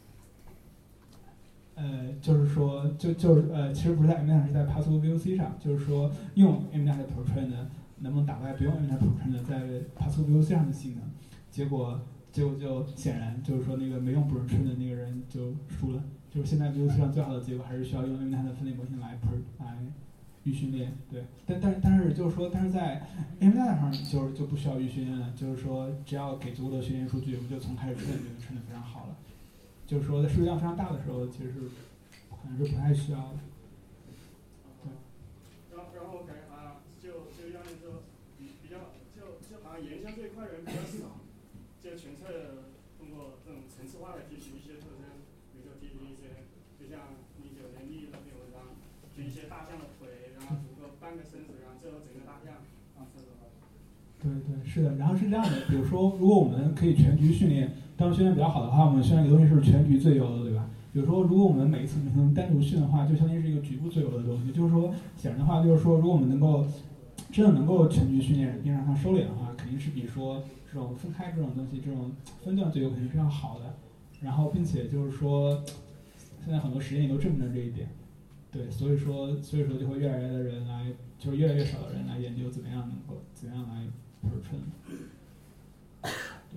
Speaker 4: 呃，就是说，就就是呃，其实不是在 MNet， 是在 PassVu C 上，就是说用 MNet 的 pre-trained能不能打败不用 MNet pre-trained 在 PassVu C 上的性能？结果结果就显然就是说那个没用 pre-trained 的那个人就输了。就是现在 V U C 上最好的结果还是需要用 MNet 的分类模型来 pre 来预训练，对。但但但是就是说，但是在 MNet 上就是就不需要预训练了，就是说只要给足够的训练数据，我们就从开始 train 就能 train 得非常好了。就是说在数据量非常大的时候，其实是可能是不太需要的。对。
Speaker 12: 然后然后我感觉好像就就要那个比比较就就好像研究这一块人比较少，就纯粹通过这种层次化的提取一些特征，比如说提取一些，就像你九年历那篇文章，举一些大象的腿，然后组个半个身子，然后最后整个大象啊这种。
Speaker 4: 对对是的，然后是这样的，比如说如果我们可以全局训练，当训练比较好的话，我们训练一个东西是全局最优的，对吧？比如说如果我们每一次能单独训的话，就相当于是一个局部最优的东西。就是说显然的话，就是说如果我们能够真的能够全局训练并让它收敛的话，肯定是比说这种分开这种东西，这种分段最优肯定是要好的。然后并且就是说，现在很多实验也都证明了这一点。对，所以说所以说就会越来越多的人来，就是越来越少的人来研究怎么样能够怎么样来 pre-train。对。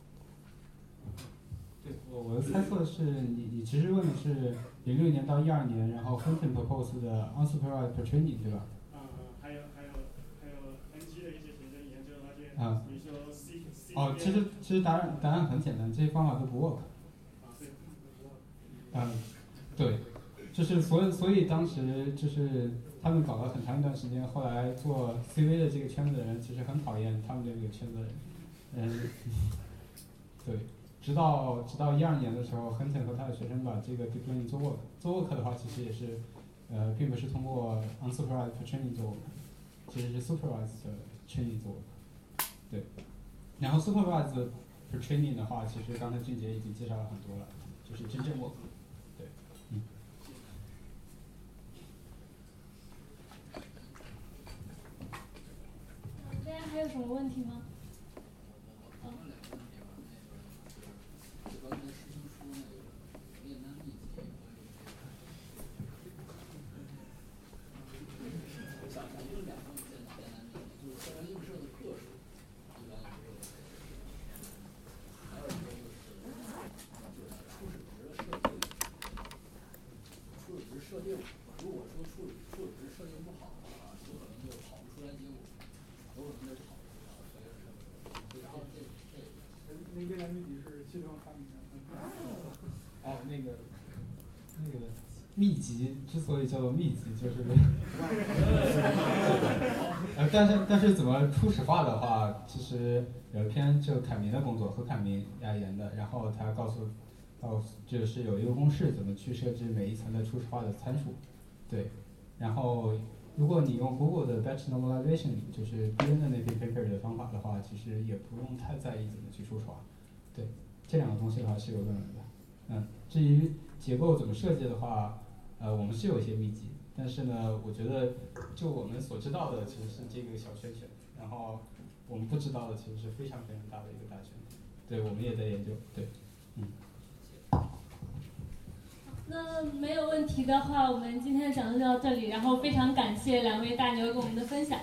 Speaker 2: 对，我我的猜测是你你其实问的是零六年到一二年，然后 Hunton propose 的 unsupervised pre-training 对吧？
Speaker 12: 嗯嗯，还有还有还有 N G 的一些学生研究那些，
Speaker 2: 啊，
Speaker 12: 比如说 C C。
Speaker 2: 哦，其实其实答案答案很简单，这些方法都不 work。
Speaker 12: 啊，对，不 work。
Speaker 2: 嗯，对，就是所以所以当时就是他们搞了很长一段时间，后来做 C V 的这个圈子的人其实很讨厌他们的这个圈子的人，嗯，对。直到直到一二年的时候，亨特和他的学生把这个 deep learning 做 work， 做 work 的话，其实也是，呃，并不是通过 unsupervised training 做 work， 其实是 supervised training 做 work， 对。然后 supervised training 的话，其实刚才俊杰已经介绍了很多了，就是真正 work， 对，嗯。
Speaker 1: 还有什么问题吗？
Speaker 13: 我问两个问题吧，那个就是刚才师兄说那个炼丹秘籍，我想想用两种炼炼丹秘籍，就是测量映射的个数，一般来说，还有一个就是就是初始值设定，初始值设定，如果说初初始值设定不好的话，有可能就跑不出来结果，有可能就跑不出来，所以是就这这这。
Speaker 4: 那个炼丹秘籍是系统发明的。
Speaker 2: 哦，那个那个秘籍之所以叫做秘籍，就是呃，但是但是怎么初始化的话，其实有一篇就凯明的工作，何凯明压研的，然后他告诉告诉就是有一个公式，怎么去设置每一层的初始化的参数，对，然后如果你用 Google 的 Batch Normalization， 就是 B N 的那篇 paper 的方法的话，其实也不用太在意怎么去初始化，对，这两个东西的话是有论文的。嗯，至于结构怎么设计的话，呃，我们是有一些秘籍，但是呢，我觉得就我们所知道的其实是这个小圈圈，然后我们不知道的其实是非常非常大的一个大圈，对，我们也在研究，对，嗯。
Speaker 1: 那没有问题的话，我们今天的讲座就到这里，然后非常感谢两位大牛跟我们的分享。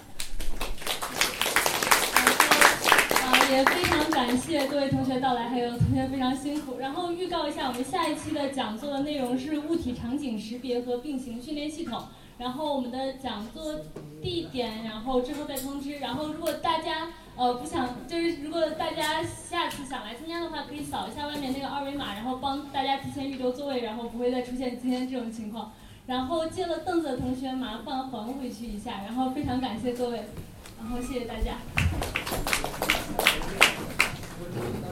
Speaker 1: 也非常感谢各位同学到来，还有同学非常辛苦。然后预告一下，我们下一期的讲座的内容是物体场景识别和并行训练系统。然后我们的讲座地点，然后之后再通知。然后如果大家呃不想，就是如果大家下次想来参加的话，可以扫一下外面那个二维码，然后帮大家提前预留座位，然后不会再出现今天这种情况。然后借了凳子的同学麻烦还回去一下。然后非常感谢各位，然后谢谢大家。